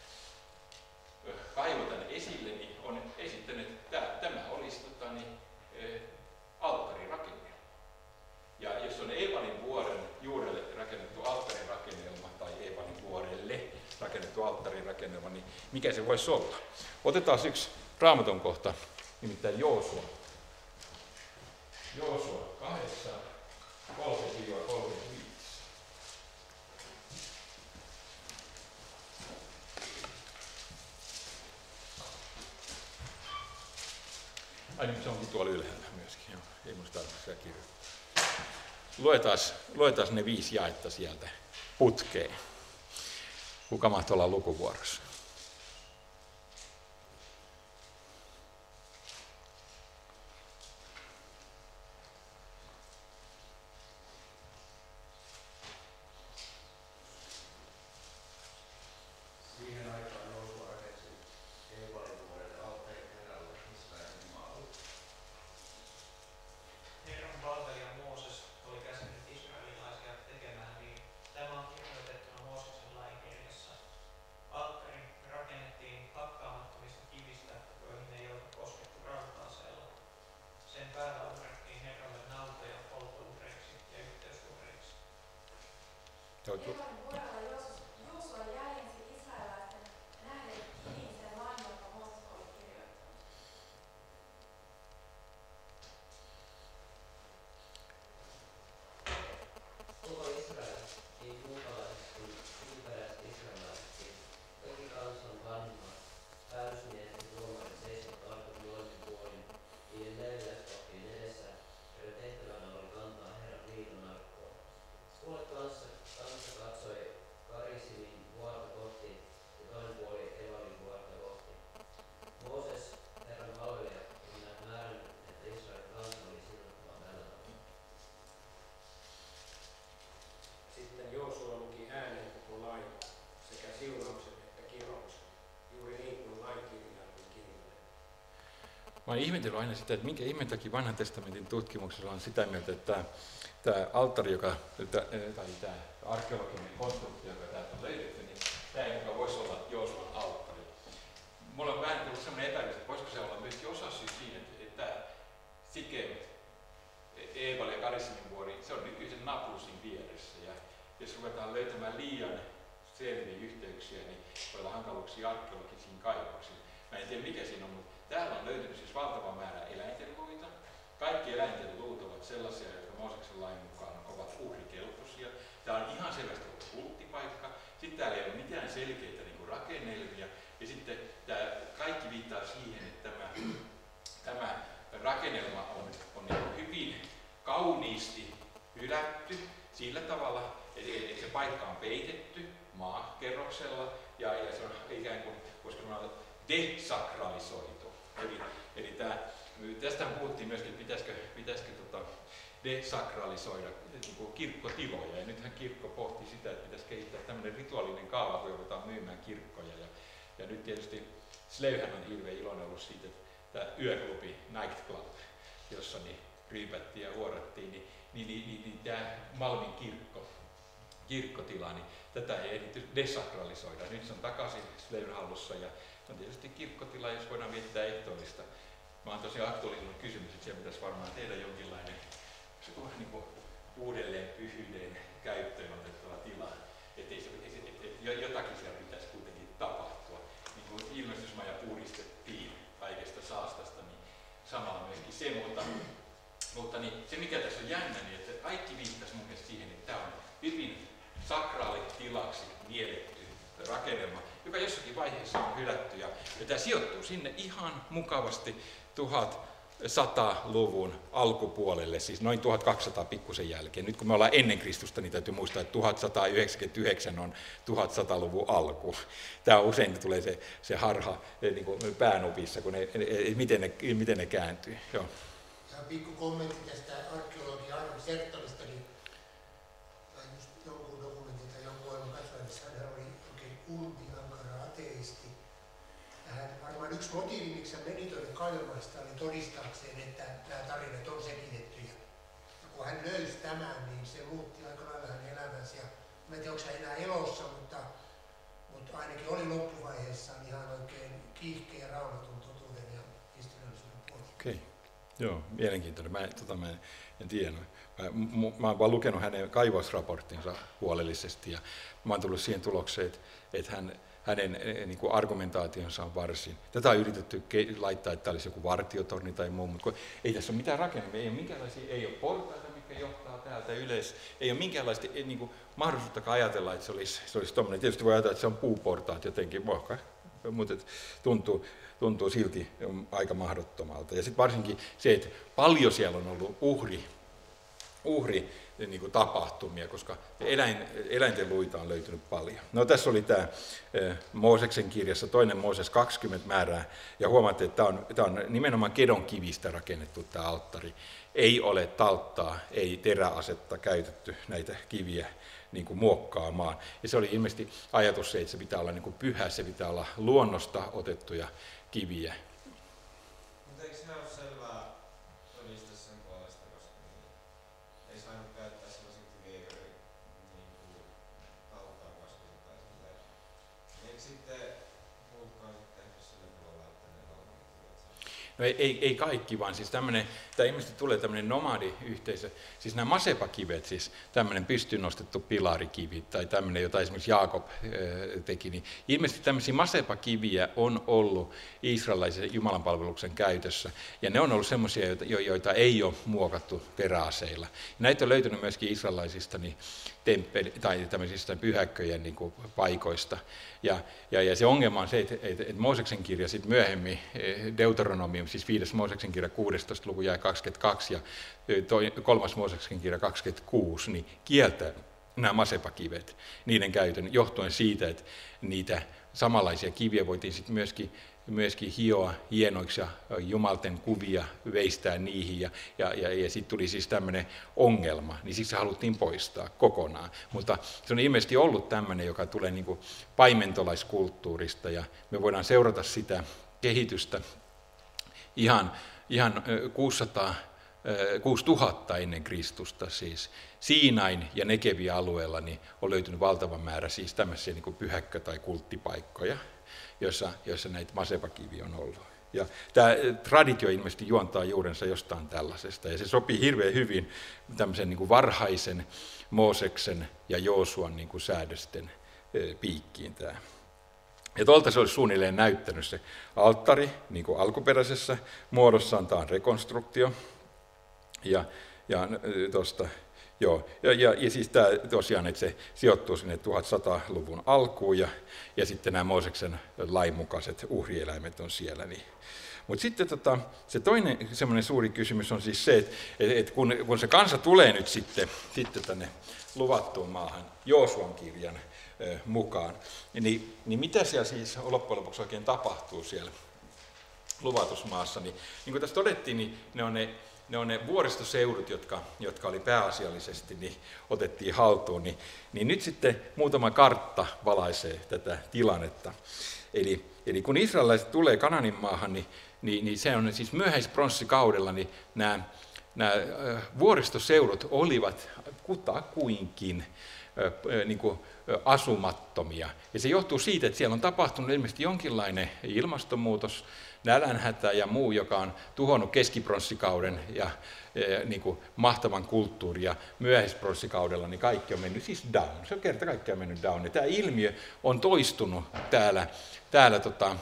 kaivoi tänne esille, niin on esittänyt, että tämä olisi tota, niin, alttarirakennelma. Ja jos on Eebalin vuoren juurelle rakennettu alttarirakennelma tai Eebalin vuorelle rakennettu alttarirakennelma, niin mikä se voisi olla? Otetaan yksi Raamatun kohta, nimittäin Joosua. Joosua kahdeksan, kolme kolmekymmentäviisi. Ai niin, se onkin tuolla ylhäällä myöskin. Joo, ei musta tarvitse sitä kirjoittaa. Luetaas, luetaas ne viisi jaetta sieltä putkeen. Kuka mahtaa olla lukuvuorossa? olen ihmetellyt aina sitä, että minkä ihmeen takia vanhan testamentin tutkimuksessa on sitä mieltä, että tämä, tämä alttari, joka, tai tämä arkeologinen konstruktio, joka täältä on löydetty, niin tämä ei mukaan voisi olla Joosuan alttari. Mulla on vähän tullut sellainen epäilys, että voisiko se olla myöskin osasyy siinä, että, että tämä Sikem, Eebal ja Karisimin vuori, se on nykyisen Naplusin vieressä. Ja jos ruvetaan löytämään liian selviä yhteyksiä, niin voi olla hankaluuksia arkeologisiin kaivoksiin. Mä en tiedä mikä siinä on, mutta täällä on löytynyt siis valtava määrä eläinten luita. Kaikki eläinten luut ovat sellaisia, jotka Mooseksen lain mukaan ovat uhrikelpoisia. Tää on ihan selvästi ollut kulttipaikka. Sitten täällä ei ole mitään selkeitä niin kuin rakennelmia. Ja sitten tämä kaikki viittaa siihen, että tämä, tämä rakennelma on, on niin hyvin kauniisti hylätty sillä tavalla, että se paikka on peitetty maakerroksella ja, ja se on ikään kuin, voisiko sanoa, desakralisoitu. Eli, eli tämä, tästä puhuttiin myöskin, että pitäisikö, pitäisikö tota desakralisoida niin kuin kirkkotiloja. Ja nythän kirkko pohti sitä, että pitäisi kehittää tämmöinen rituaalinen kaava, kun joudutaan myymään kirkkoja. Ja, ja nyt tietysti Slevhän on hirveän iloinen ollut siitä, että tämä yöklubi Nightclub, jossa niin ryypättiin ja huorattiin, niin, niin, niin, niin, niin tämä Malmin kirkko, kirkkotila, niin tätä ei ehditty desakralisoida. Nyt se on takaisin Sleyn hallussa ja on tietysti kirkkotila, jos voidaan viettää ehtoollista. Mä oon tosiaan aktuaalinen kysymys, että siellä pitäisi varmaan tehdä jonkinlainen niin kuin uudelleen pyhyyden käyttöön otettava tila. Että et, et, et, jotakin siellä pitäisi kuitenkin tapahtua. Niin kuin ilmestysmaja puhdistettiin kaikesta saastasta, niin samalla myöskin se, mutta, mutta niin, se mikä tässä on jännä, niin että kaikki viittasi mun mielestä siihen, että tämä on hyvin sakraalitilaksi mielletty rakennelma, joka jossakin vaiheessa on hylätty ja, ja tämä sijoittuu sinne ihan mukavasti tuhatsataluvun alkupuolelle, siis noin tuhatkaksisataa pikkusen jälkeen. Nyt kun me ollaan ennen Kristusta, niin täytyy muistaa, että tuhatsatayhdeksänkymmentäyhdeksän on tuhatsataluvun alku. Tämä usein tulee se, se harha niin kuin päänopissa, kun ne, miten, ne, miten ne kääntyy. Joo. Ja pikku kommentti tästä arkeologi Arvi Serttalista, niin just jonkun dokumentin tai jonkun voiman katsoessa, hän oli oikein ulti ankara ateisti. Ja hän varmaan yksi motiivi, miksi hän meni tuonne kaivomaista, oli todistaakseen, että nämä tarinat on sekitettyjä. Ja kun hän löysi tämän, niin se muutti aika lailla hänen elämänsä. Ja mä en tiedä, onko hän enää elossa, mutta, mutta ainakin oli loppuvaiheessaan ihan oikein kiihkeä rauhatun totuuden ja historiallisuuden puolesta. Okay. Joo, mielenkiintoinen. Mä, tota, mä en, en tiedä. Mä, mä oon vaan lukenut hänen kaivausraporttinsa huolellisesti ja mä oon tullut siihen tulokseen, että, että hän, hänen niin kuin argumentaationsa on varsin. Tätä on yritetty laittaa, että tämä olisi joku vartiotorni tai muu, mutta ei tässä ole mitään rakennelmia, ei ole minkäänlaisia, ei ole portaita, mikä johtaa täältä yleis, ei ole minkäänlaista niin kuin mahdollisuuttakaan ajatella, että se olisi, se olisi tommoinen. Tietysti voi ajatella, että se on puuportaat jotenkin, vohka, mutta tuntuu, tuntuu silti aika mahdottomalta. Ja sitten varsinkin se, että paljon siellä on ollut uhri, uhri niin kuin tapahtumia, koska eläin, eläinten luita on löytynyt paljon. No tässä oli tämä Mooseksen kirjassa, toinen Mooses kaksikymmentä määrää, ja huomaatte, että tämä on, tämä on nimenomaan kedon kivistä rakennettu tämä alttari. Ei ole talttaa, ei teräasetta käytetty näitä kiviä niin kuin muokkaamaan. Ja se oli ilmeisesti ajatus se, että se pitää olla niin kuin pyhä, se pitää olla luonnosta otettuja kiviä. Mutta eikö se ole selvää todiste sen puolesta, koska ei saanut käyttää sellaisia kiviä, jotka niin taltaa kasvita tai silleen. Eikö sitten muutkaan tehty sillä tavalla, että ne on No ei, ei, ei kaikki, vaan siis tämmöinen, tämä ilmeisesti tulee tämmöinen nomadiyhteisö, siis nämä masepakivet, siis tämmöinen pystyyn nostettu pilarikivi tai tämmöinen, jota esimerkiksi Jaakob teki, niin ilmeisesti tämmöisiä masepakiviä on ollut israelilaisen jumalanpalveluksen käytössä, ja ne on ollut semmoisia, joita, joita ei ole muokattu teräaseilla. Näitä on löytynyt myöskin israelilaisista niin temppeli, tai tämmöisistä pyhäkköjen niin kuin paikoista, ja, ja, ja se ongelma on se, että, että, että Mooseksen kirja sitten myöhemmin, Deuteronomium, siis viides Mooseksen kirja kuudestoista luku jae kaksikymmentäkaksi ja toi, kolmas Mooseksen kirja kaksikymmentäkuusi, niin kieltää nämä masepakivet, niiden käytön, johtuen siitä, että niitä samanlaisia kiviä voitiin sitten myöskin, myöskin hioa hienoiksi ja jumalten kuvia veistää niihin, ja, ja, ja, ja sitten tuli siis tämmöinen ongelma, niin siksi se haluttiin poistaa kokonaan. Mutta se on ilmeisesti ollut tämmöinen, joka tulee niin kuin paimentolaiskulttuurista, ja me voidaan seurata sitä kehitystä ihan, ihan kuusisataa, kuusituhatta ennen Kristusta siis Siinain ja Negevin alueella niin on löytynyt valtava määrä siis tämmöisiä niin kuin pyhäkkö- tai kulttipaikkoja, joissa, joissa näitä masepakiviä on ollut. Ja tämä traditio ilmeisesti juontaa juurensa jostain tällaisesta, ja se sopii hirveän hyvin tämmöisen niin kuin varhaisen Mooseksen ja Joosuan niin kuin säädösten piikkiin tämä. Ja tuolta se olisi suunnilleen näyttänyt se alttari, niin kuin alkuperäisessä muodossaan, tämä on rekonstruktio, ja, ja tuosta, joo, ja, ja, ja siis tämä tosiaan, että se sijoittuu sinne tuhatsataluvun alkuun, ja, ja sitten nämä Mooseksen lainmukaiset uhrieläimet on siellä. Niin. Mutta sitten tota, se toinen semmoinen suuri kysymys on siis se, että et kun, kun se kansa tulee nyt sitten, sitten tänne luvattuun maahan Joosuan kirjan ö, mukaan, niin, niin mitä siellä siis loppujen lopuksi oikein tapahtuu siellä luvatusmaassa, niin, niin kuin tässä todettiin, niin ne on ne, ne, on ne vuoristoseudut, jotka, jotka oli pääasiallisesti, niin otettiin haltuun, niin, niin nyt sitten muutama kartta valaisee tätä tilannetta. Eli, eli kun israelilaiset tulee Kanaanin maahan, niin, niin, niin se on siis myöhäisbronssikaudella, niin nämä, nämä vuoristoseudut olivat kutakuinkin niin kuin asumattomia. Ja se johtuu siitä, että siellä on tapahtunut ilmeisesti jonkinlainen ilmastonmuutos, nälänhätä ja muu, joka on tuhonnut keskibronssikauden ja, ja niin kuin mahtavan kulttuurin, ja myöhäisbronssikaudella niin kaikki on mennyt siis down. Se on kerta kaikkiaan mennyt down. Ja tämä ilmiö on toistunut täällä, täällä tota,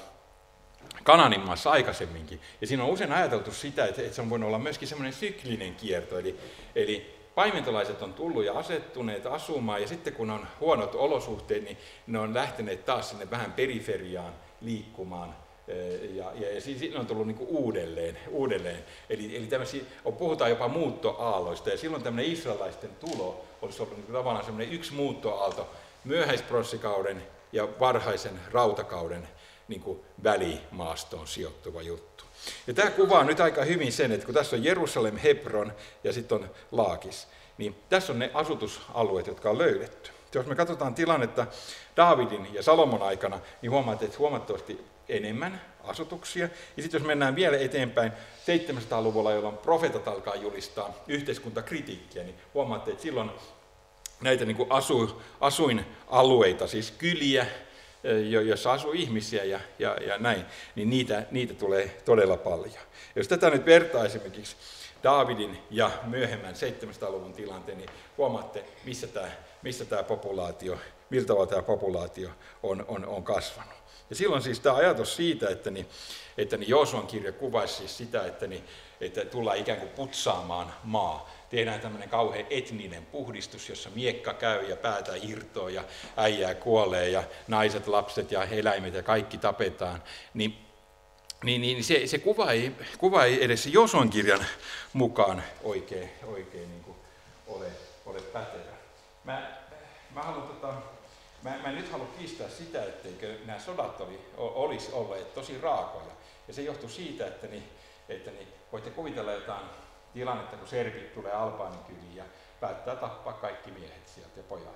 Kanaanin maassa aikaisemminkin. Ja siinä on usein ajateltu sitä, että, että se on voinut olla myöskin semmoinen syklinen kierto, eli, eli paimentolaiset on tullut ja asettuneet asumaan, ja sitten kun on huonot olosuhteet, niin ne on lähteneet taas sinne vähän periferiaan liikkumaan, ja, ja, ja siinä on tullut niin kuin uudelleen, uudelleen. Eli, eli puhutaan jopa muuttoaalloista, ja silloin tämmöinen israelaisten tulo olisi ollut niin kuin tavallaan semmoinen yksi muuttoaalto myöhäisbronssikauden ja varhaisen rautakauden niin kuin välimaastoon sijoittuva juttu. Ja tämä kuvaa nyt aika hyvin sen, että kun tässä on Jerusalem, Hebron ja sitten on Laakis, niin tässä on ne asutusalueet, jotka on löydetty. Jos me katsotaan tilannetta Daavidin ja Salomon aikana, niin huomaatte, että huomattavasti enemmän asutuksia. Ja sitten jos mennään vielä eteenpäin seitsemänsataaluvulla, jolloin profeetat alkaa julistaa yhteiskuntakritiikkiä, niin huomaatte, että silloin näitä niin kuin asu, asuinalueita, siis kyliä, jossa asuu ihmisiä ja, ja, ja näin, niin niitä, niitä tulee todella paljon. Jos tätä nyt vertaa esimerkiksi Daavidin ja myöhemmän seitsemänsataaluvun tilanteen, niin huomaatte, missä tämä, missä tämä populaatio, miltä tavalla tämä populaatio on, on, on kasvanut. Ja silloin siis tämä ajatus siitä, että, niin, että niin Joosuan kirja kuvaisi siis sitä, että, niin, että tullaan ikään kuin putsaamaan maa. Tehdään tämmöinen kauhean etninen puhdistus, jossa miekka käy ja päätä irtoaa ja äijää kuolee ja naiset, lapset ja eläimet ja kaikki tapetaan. Niin, niin, niin se, se kuva, ei, kuva ei edes Joosuan kirjan mukaan oikein, oikein niin kuin ole, ole pätevä. Mä, mä, haluan, tota, mä, mä en nyt halua kiistää sitä, etteikö nämä sodat oli, olisi olleet tosi raakoja. Ja se johtuu siitä, että, niin, että niin, voitte kuvitella jotain tilannetta, kun serbit tulee Albaaninkyliin ja päättää tappaa kaikki miehet sieltä ja pojat.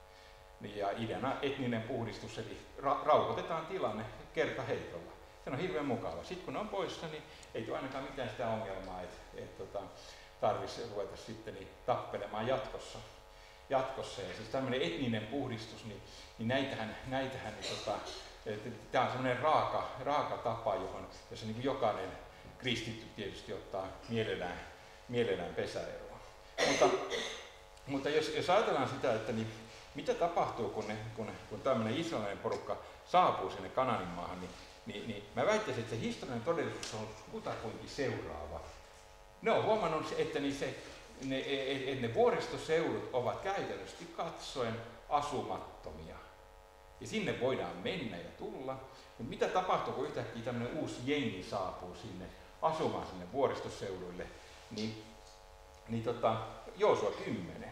Ja ideana etninen puhdistus, eli ra- rauhoitetaan tilanne kertaheitolla. Se on hirveän mukava. Sitten kun ne on poissa, niin ei tule ainakaan mitään sitä ongelmaa, että et, tota, tarvitsisi ruveta sitten niin, tappelemaan jatkossa. jatkossa. Ja siis tämmöinen etninen puhdistus, niin, niin näitähän, näitähän niin, tota, tämä on semmoinen raaka, raaka tapa, johon, jossa niin jokainen kristitty tietysti ottaa mielellään, mielellään pesäeroa. Mutta, mutta jos, jos ajatellaan sitä, että niin, mitä tapahtuu, kun, ne, kun, kun tämmöinen israelilainen porukka saapuu sinne Kanaanin maahan, niin, niin, niin mä väittäisin, että se historiallinen todellisuus on kutakuinkin seuraava. Ne on huomannut, että niin se, ne, et ne vuoristoseudut ovat käytännössä katsoen asumattomia. Ja sinne voidaan mennä ja tulla. Mutta mitä tapahtuu, kun yhtäkkiä tämmöinen uusi jengi saapuu sinne asumaan sinne vuoristoseuduille, niin, niin tota, Joosua kymmenen.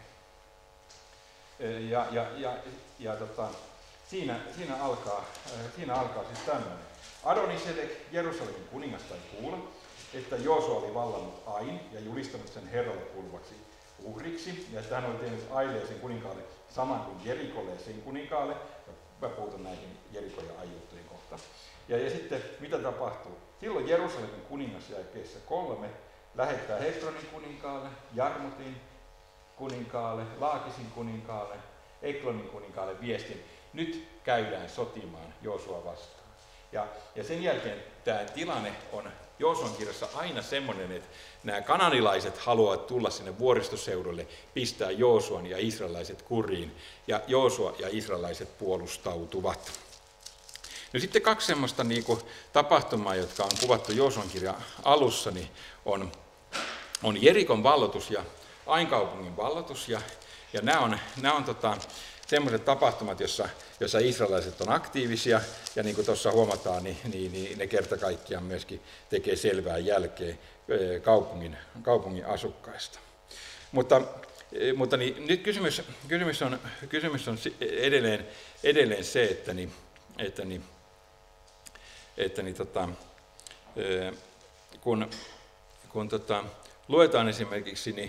Ja, ja, ja, ja tota, siinä, siinä, alkaa, siinä alkaa siis tämmöinen. Adonisedek, Jerusalemin kuningas, sai kuulla, että Joosua oli vallannut Ain ja julistanut sen Herralle kuuluvaksi uhriksi, ja että hän oli tehnyt Aileeseen kuninkaalle saman kuin Jerikolle ja sen kuninkaalle, mä puutun näihin Jerikon ja Ai juttuihin kohta. Ja, ja sitten mitä tapahtuu? Silloin Jerusalemin kuningas jakeessa kolme lähettää Hesronin kuninkaalle, Jarmutin kuninkaalle, Laakisin kuninkaalle, Eklonin kuninkaalle viestin. Nyt käydään sotimaan Joosua vastaan. Ja, ja sen jälkeen tämä tilanne on Joosuan kirjassa aina semmoinen, että nämä kananilaiset haluavat tulla sinne vuoristoseudulle, pistää Joosuan ja israelaiset kuriin, ja Joosua ja israelaiset puolustautuvat. No sitten kaksi semmoista niin kuin tapahtumaa, jotka on kuvattu Joosuan kirjan alussa, niin on, on Jerikon valloitus ja Ain kaupungin valloitus, ja, ja nämä on, nämä on tota, semmoiset tapahtumat, jossa, jossa israelaiset on aktiivisia, ja niin kuin tuossa huomataan, niin, niin, niin ne kerta kaikkiaan myöskin tekee selvää jälkeä kaupungin, kaupungin asukkaista. Mutta, mutta niin, nyt kysymys, kysymys on, kysymys on edelleen, edelleen se, että, niin, että, niin, että niin, tota, kun, kun tota, luetaan esimerkiksi niin,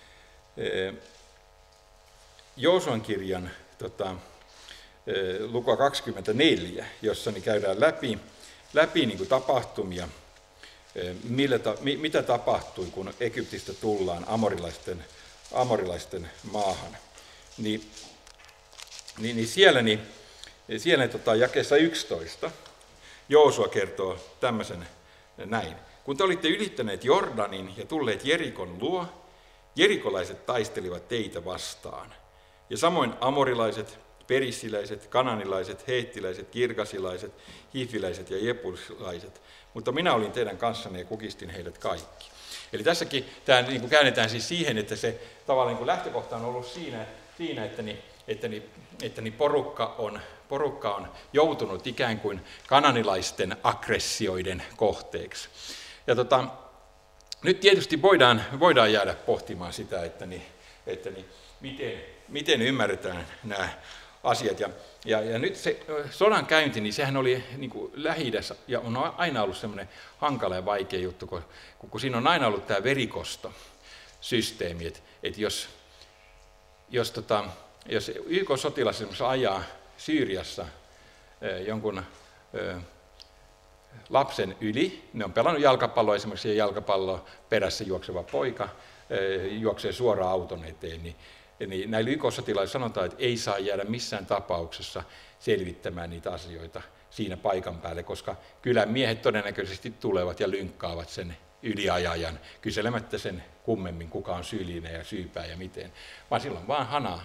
Joosuan kirjan tota, lukua kaksikymmentäneljä, jossa niin käydään läpi, läpi niin kuin tapahtumia, millä ta, mitä tapahtui, kun Egyptistä tullaan amorilaisten, amorilaisten maahan. Niin, niin, niin siellä, niin, siellä tota, jakeessa yksitoista Joosua kertoo tämmöisen näin. Kun te olitte ylittäneet Jordanin ja tulleet Jerikon luo, jerikolaiset taistelivat teitä vastaan. Ja samoin amorilaiset, perissiläiset, kananilaiset, heettiläiset, kirgasilaiset, hiifiläiset ja jebusilaiset. Mutta minä olin teidän kanssanne ja kukistin heidät kaikki. Eli tässäkin tämä niin kuin käännetään siis siihen, että se tavallaan niin kuin lähtökohta on ollut siinä, siinä että, niin, että, niin, että niin porukka, on, porukka on joutunut ikään kuin kananilaisten aggressioiden kohteeksi. Ja tota, nyt tietysti voidaan, voidaan jäädä pohtimaan sitä, että, niin, että niin, miten, miten ymmärretään nämä asiat. Ja, ja, ja nyt se sodan käynti, niin sehän oli niin kuin Lähi-idässä ja on aina ollut semmoinen hankala ja vaikea juttu, kun, kun siinä on aina ollut tämä verikostosysteemi, että, että jos, jos, tota, jos Y K-sotilas esimerkiksi ajaa Syyriassa jonkun lapsen yli, ne on pelannut jalkapalloa esimerkiksi, ja jalkapallo perässä juokseva poika juoksee suoraan auton eteen, niin, niin näillä Y K-sotilailla sanotaan, että ei saa jäädä missään tapauksessa selvittämään niitä asioita siinä paikan päälle, koska kylän miehet todennäköisesti tulevat ja lynkkaavat sen yliajajan kyselemättä sen kummemmin, kuka on syyllinen ja syypää ja miten, vaan silloin vaan hana,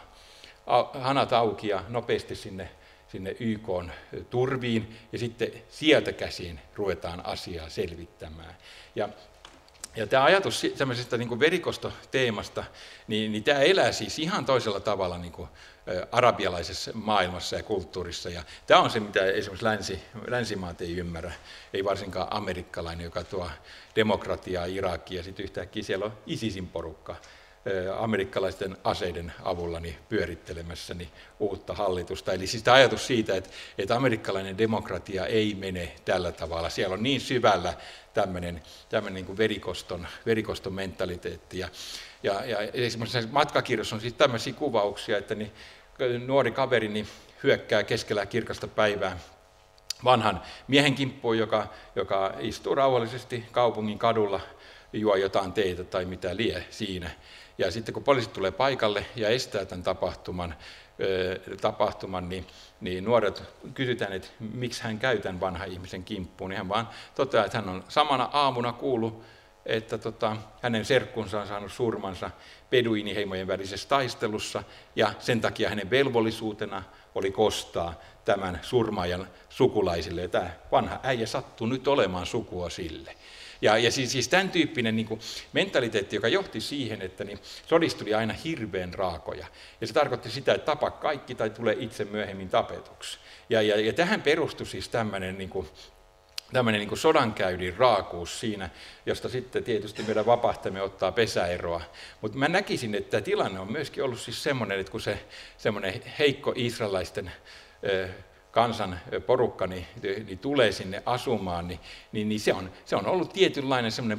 hanat auki ja nopeasti sinne sinne Y K:n turviin, ja sitten sieltä käsin ruvetaan asiaa selvittämään. Ja, ja tämä ajatus tämmöisestä niin kuin verikostoteemasta, niin, niin tämä elää siis ihan toisella tavalla niin kuin arabialaisessa maailmassa ja kulttuurissa. Ja tämä on se, mitä esimerkiksi länsi, länsimaat ei ymmärrä, ei varsinkaan amerikkalainen, joka tuo demokratiaa Irakiin, ja sitten yhtäkkiä siellä on ISISin porukka amerikkalaisten aseiden avulla niin pyörittelemässä niin uutta hallitusta. Eli siis tämä ajatus siitä, että, että amerikkalainen demokratia ei mene tällä tavalla. Siellä on niin syvällä tämmöinen, tämmöinen niin kuin verikoston, verikoston mentaliteetti. Ja, ja, ja esimerkiksi matkakirjassa on siis tämmöisiä kuvauksia, että niin, nuori kaveri niin hyökkää keskellä kirkasta päivää vanhan miehen kimppuun, joka, joka istuu rauhallisesti kaupungin kadulla, juo jotain teitä tai mitä lie siinä. Ja sitten kun poliisit tulee paikalle ja estää tämän tapahtuman, tapahtuman niin, niin nuoret kysytään, että miksi hän käy tämän vanhan ihmisen kimppuun. Niin hän vaan toteaa, että hän on samana aamuna kuullut, että tota, hänen serkkunsa on saanut surmansa beduiniheimojen välisessä taistelussa, ja sen takia hänen velvollisuutena oli kostaa tämän surmaajan sukulaisille. Ja tämä vanha äijä sattuu nyt olemaan sukua sille. Ja, ja siis, siis tämän tyyppinen niin kuin mentaliteetti, joka johti siihen, että niin sodista tuli aina hirveän raakoja. Ja se tarkoitti sitä, että tapa kaikki tai tulee itse myöhemmin tapetuksi. Ja, ja, ja tähän perustui siis tämmöinen niin kuin, tämmöinen niin kuin sodankäynnin raakuus siinä, josta sitten tietysti meidän vapahtamme ottaa pesäeroa. Mutta mä näkisin, että tämä tilanne on myöskin ollut siis semmoinen, että kun se semmoinen heikko israelaisten kansan porukka niin, niin tulee sinne asumaan, niin, niin, niin se, on, se on ollut tietynlainen semmoinen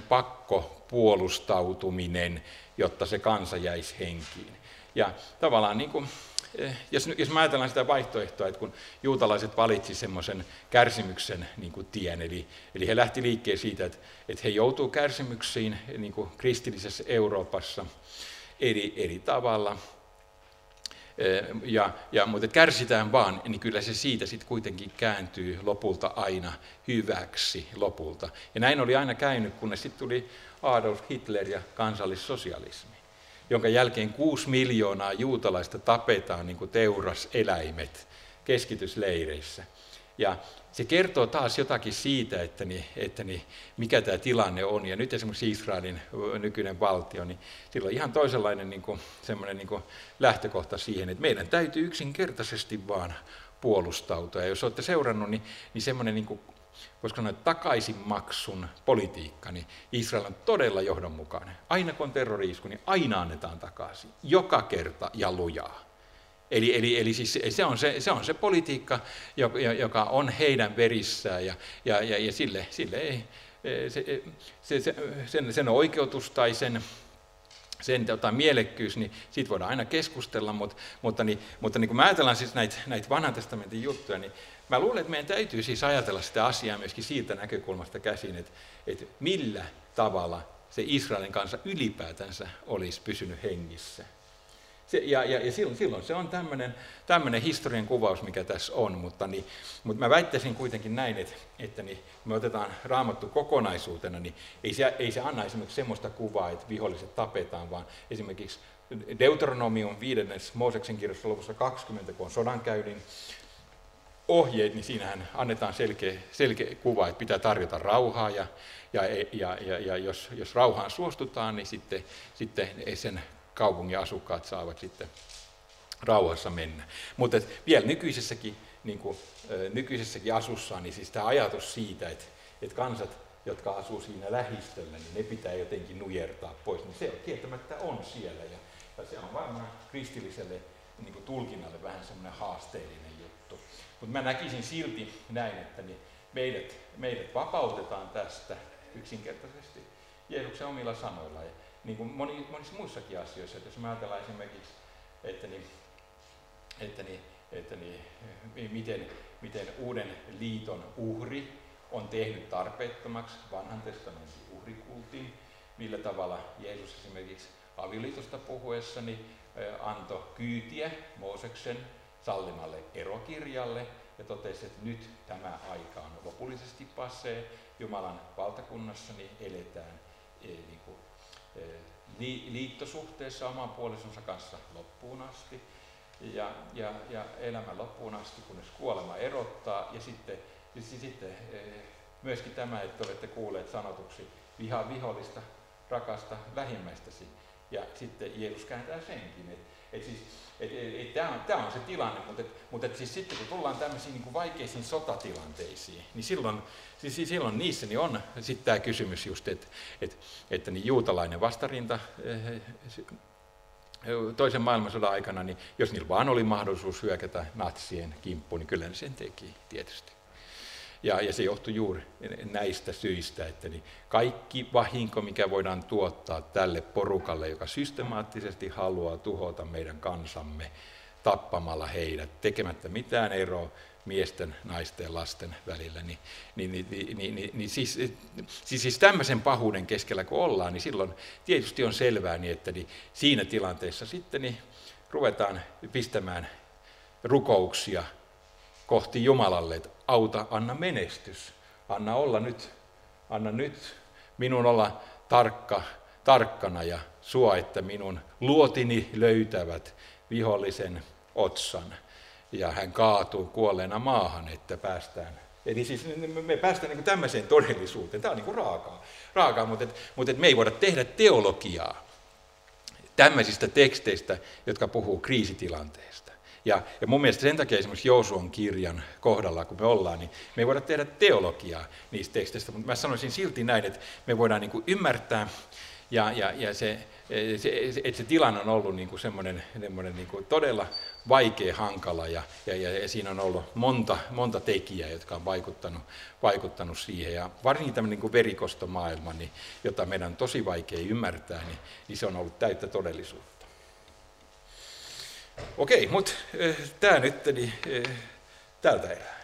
pakkopuolustautuminen, jotta se kansa jäisi henkiin. Ja tavallaan niin kuin jos, jos mä ajatellaan sitä vaihtoehtoa, että kun juutalaiset valitsi semmoisen kärsimyksen niin kuin tien, eli, eli he lähti liikkeelle siitä, että, että he joutuu kärsimyksiin niin kuin kristillisessä Euroopassa eri, eri tavalla, ja, ja, mutta kärsitään vaan, niin kyllä se siitä sitten kuitenkin kääntyy lopulta aina hyväksi lopulta. Ja näin oli aina käynyt, kunnes sitten tuli Adolf Hitler ja kansallissosialismi, jonka jälkeen kuusi miljoonaa juutalaista tapetaan niin kuin teuraseläimet keskitysleireissä. Ja se kertoo taas jotakin siitä, että, niin, että niin, mikä tämä tilanne on. Ja nyt esimerkiksi Israelin nykyinen valtio, niin sillä on ihan toisenlainen niin kuin, semmoinen niin kuin lähtökohta siihen, että meidän täytyy yksinkertaisesti vaan puolustautua. Ja jos olette seurannut, niin, niin semmoinen, niin kuin, voisiko sanoa, takaisinmaksun politiikka, niin Israel on todella johdonmukainen. Aina kun on terrori-isku, niin aina annetaan takaisin, joka kerta ja lujaa. Eli, eli, eli siis se, on se, se on se politiikka, joka on heidän verissään, ja, ja, ja, ja sille, sille ei, se, se, se, sen, sen oikeutus tai sen, sen tota, mielekkyys, niin siitä voidaan aina keskustella, mutta, mutta, niin, mutta niin kun mä ajatellaan siis näitä, näitä vanhan testamentin juttuja, niin mä luulen, että meidän täytyy siis ajatella sitä asiaa myöskin siitä näkökulmasta käsin, että, että millä tavalla se Israelin kansa ylipäätänsä olisi pysynyt hengissä. Se, ja, ja, ja silloin, silloin se on tämmöinen historian kuvaus, mikä tässä on, mutta, niin, mutta mä väittäisin kuitenkin näin, että, että niin, me otetaan Raamattu kokonaisuutena, niin ei se, ei se anna esimerkiksi semmoista kuvaa, että viholliset tapetaan, vaan esimerkiksi Deuteronomium viidennes Mooseksen kirjassa luvussa kaksikymmentä, kun on sodankäynnin ohjeet, niin siinähän annetaan selkeä, selkeä kuva, että pitää tarjota rauhaa, ja, ja, ja, ja, ja jos, jos rauhaan suostutaan, niin sitten, sitten sen kaupungin asukkaat saavat sitten rauhassa mennä. Mutta vielä nykyisessäkin, niin kuin, nykyisessäkin asussaan, niin siis tämä ajatus siitä, että, että kansat, jotka asuu siinä lähistöllä, niin ne pitää jotenkin nujertaa pois, niin se kieltämättä on siellä. Ja, ja se on varmaan kristilliselle niin kuin tulkinnalle vähän semmoinen haasteellinen juttu. Mutta mä näkisin silti näin, että niin meidät, meidät vapautetaan tästä yksinkertaisesti Jeesuksen omilla sanoilla. Ja niin kuin moni, monissa muissakin asioissa, että jos me ajatellaan esimerkiksi, että, niin, että, niin, että niin, miten, miten uuden liiton uhri on tehnyt tarpeettomaksi vanhan testamentin uhrikultin, millä tavalla Jeesus esimerkiksi avioliitosta puhuessani antoi kyytiä Mooseksen sallimalle erokirjalle ja totesi, että nyt tämä aika on lopullisesti passee, Jumalan valtakunnassa niin eletään niin kuin, liittosuhteessa oman puolisonsa kanssa loppuun asti ja, ja, ja elämän loppuun asti, kunnes kuolema erottaa. Ja sitten, ja sitten myöskin tämä, että olette kuulleet sanotuksi, vihaa vihollista, rakasta lähimmäistäsi. Ja sitten Jeesus kääntää senkin. Et, et siis, et, et, et, tämä, on, tämä on se tilanne, mutta, et, mutta et siis sitten kun tullaan tämmöisiin niin kuin vaikeisiin sotatilanteisiin, niin silloin, siis silloin niissä niin on sitten tämä kysymys just, että et, että niin juutalainen vastarinta toisen maailmansodan aikana, niin jos niillä vaan oli mahdollisuus hyökätä natsien kimppuun, niin kyllä ne sen teki tietysti. Ja, ja se johtui juuri näistä syistä, että niin kaikki vahinko, mikä voidaan tuottaa tälle porukalle, joka systemaattisesti haluaa tuhota meidän kansamme tappamalla heidät, tekemättä mitään eroa miesten, naisten ja lasten välillä, niin, niin, niin, niin, niin, niin siis, siis, siis tämmöisen pahuuden keskellä kun ollaan, niin silloin tietysti on selvää, niin että niin siinä tilanteessa sitten niin ruvetaan pistämään rukouksia kohti Jumalalle, että auta, anna menestys, anna olla nyt, anna nyt minun olla tarkka, tarkkana ja sua, että minun luotini löytävät vihollisen otsan ja hän kaatuu kuolleena maahan, että päästään. Eli siis me päästään niin kuin tämmöiseen todellisuuteen, tämä on niin kuin raakaa, raakaa mutta, et, mutta et me ei voida tehdä teologiaa tämmöisistä teksteistä, jotka puhuu kriisitilanteesta. Ja, ja mun mielestä sen takia esimerkiksi Joosuan kirjan kohdalla, kun me ollaan, niin me ei voida tehdä teologiaa niistä teksteistä, mutta mä sanoisin silti näin, että me voidaan niin kuin ymmärtää, ja, ja, ja se, se, että se tilanne on ollut niin kuin semmoinen, semmoinen niin kuin todella vaikea, hankala, ja, ja, ja siinä on ollut monta, monta tekijää, jotka on vaikuttanut, vaikuttanut siihen, ja varsinkin tämmöinen niin kuin verikostomaailma, niin, jota meidän on tosi vaikea ymmärtää, niin, niin se on ollut täyttä todellisuutta. Okei, mutta tämä nyt niin, tältä erää.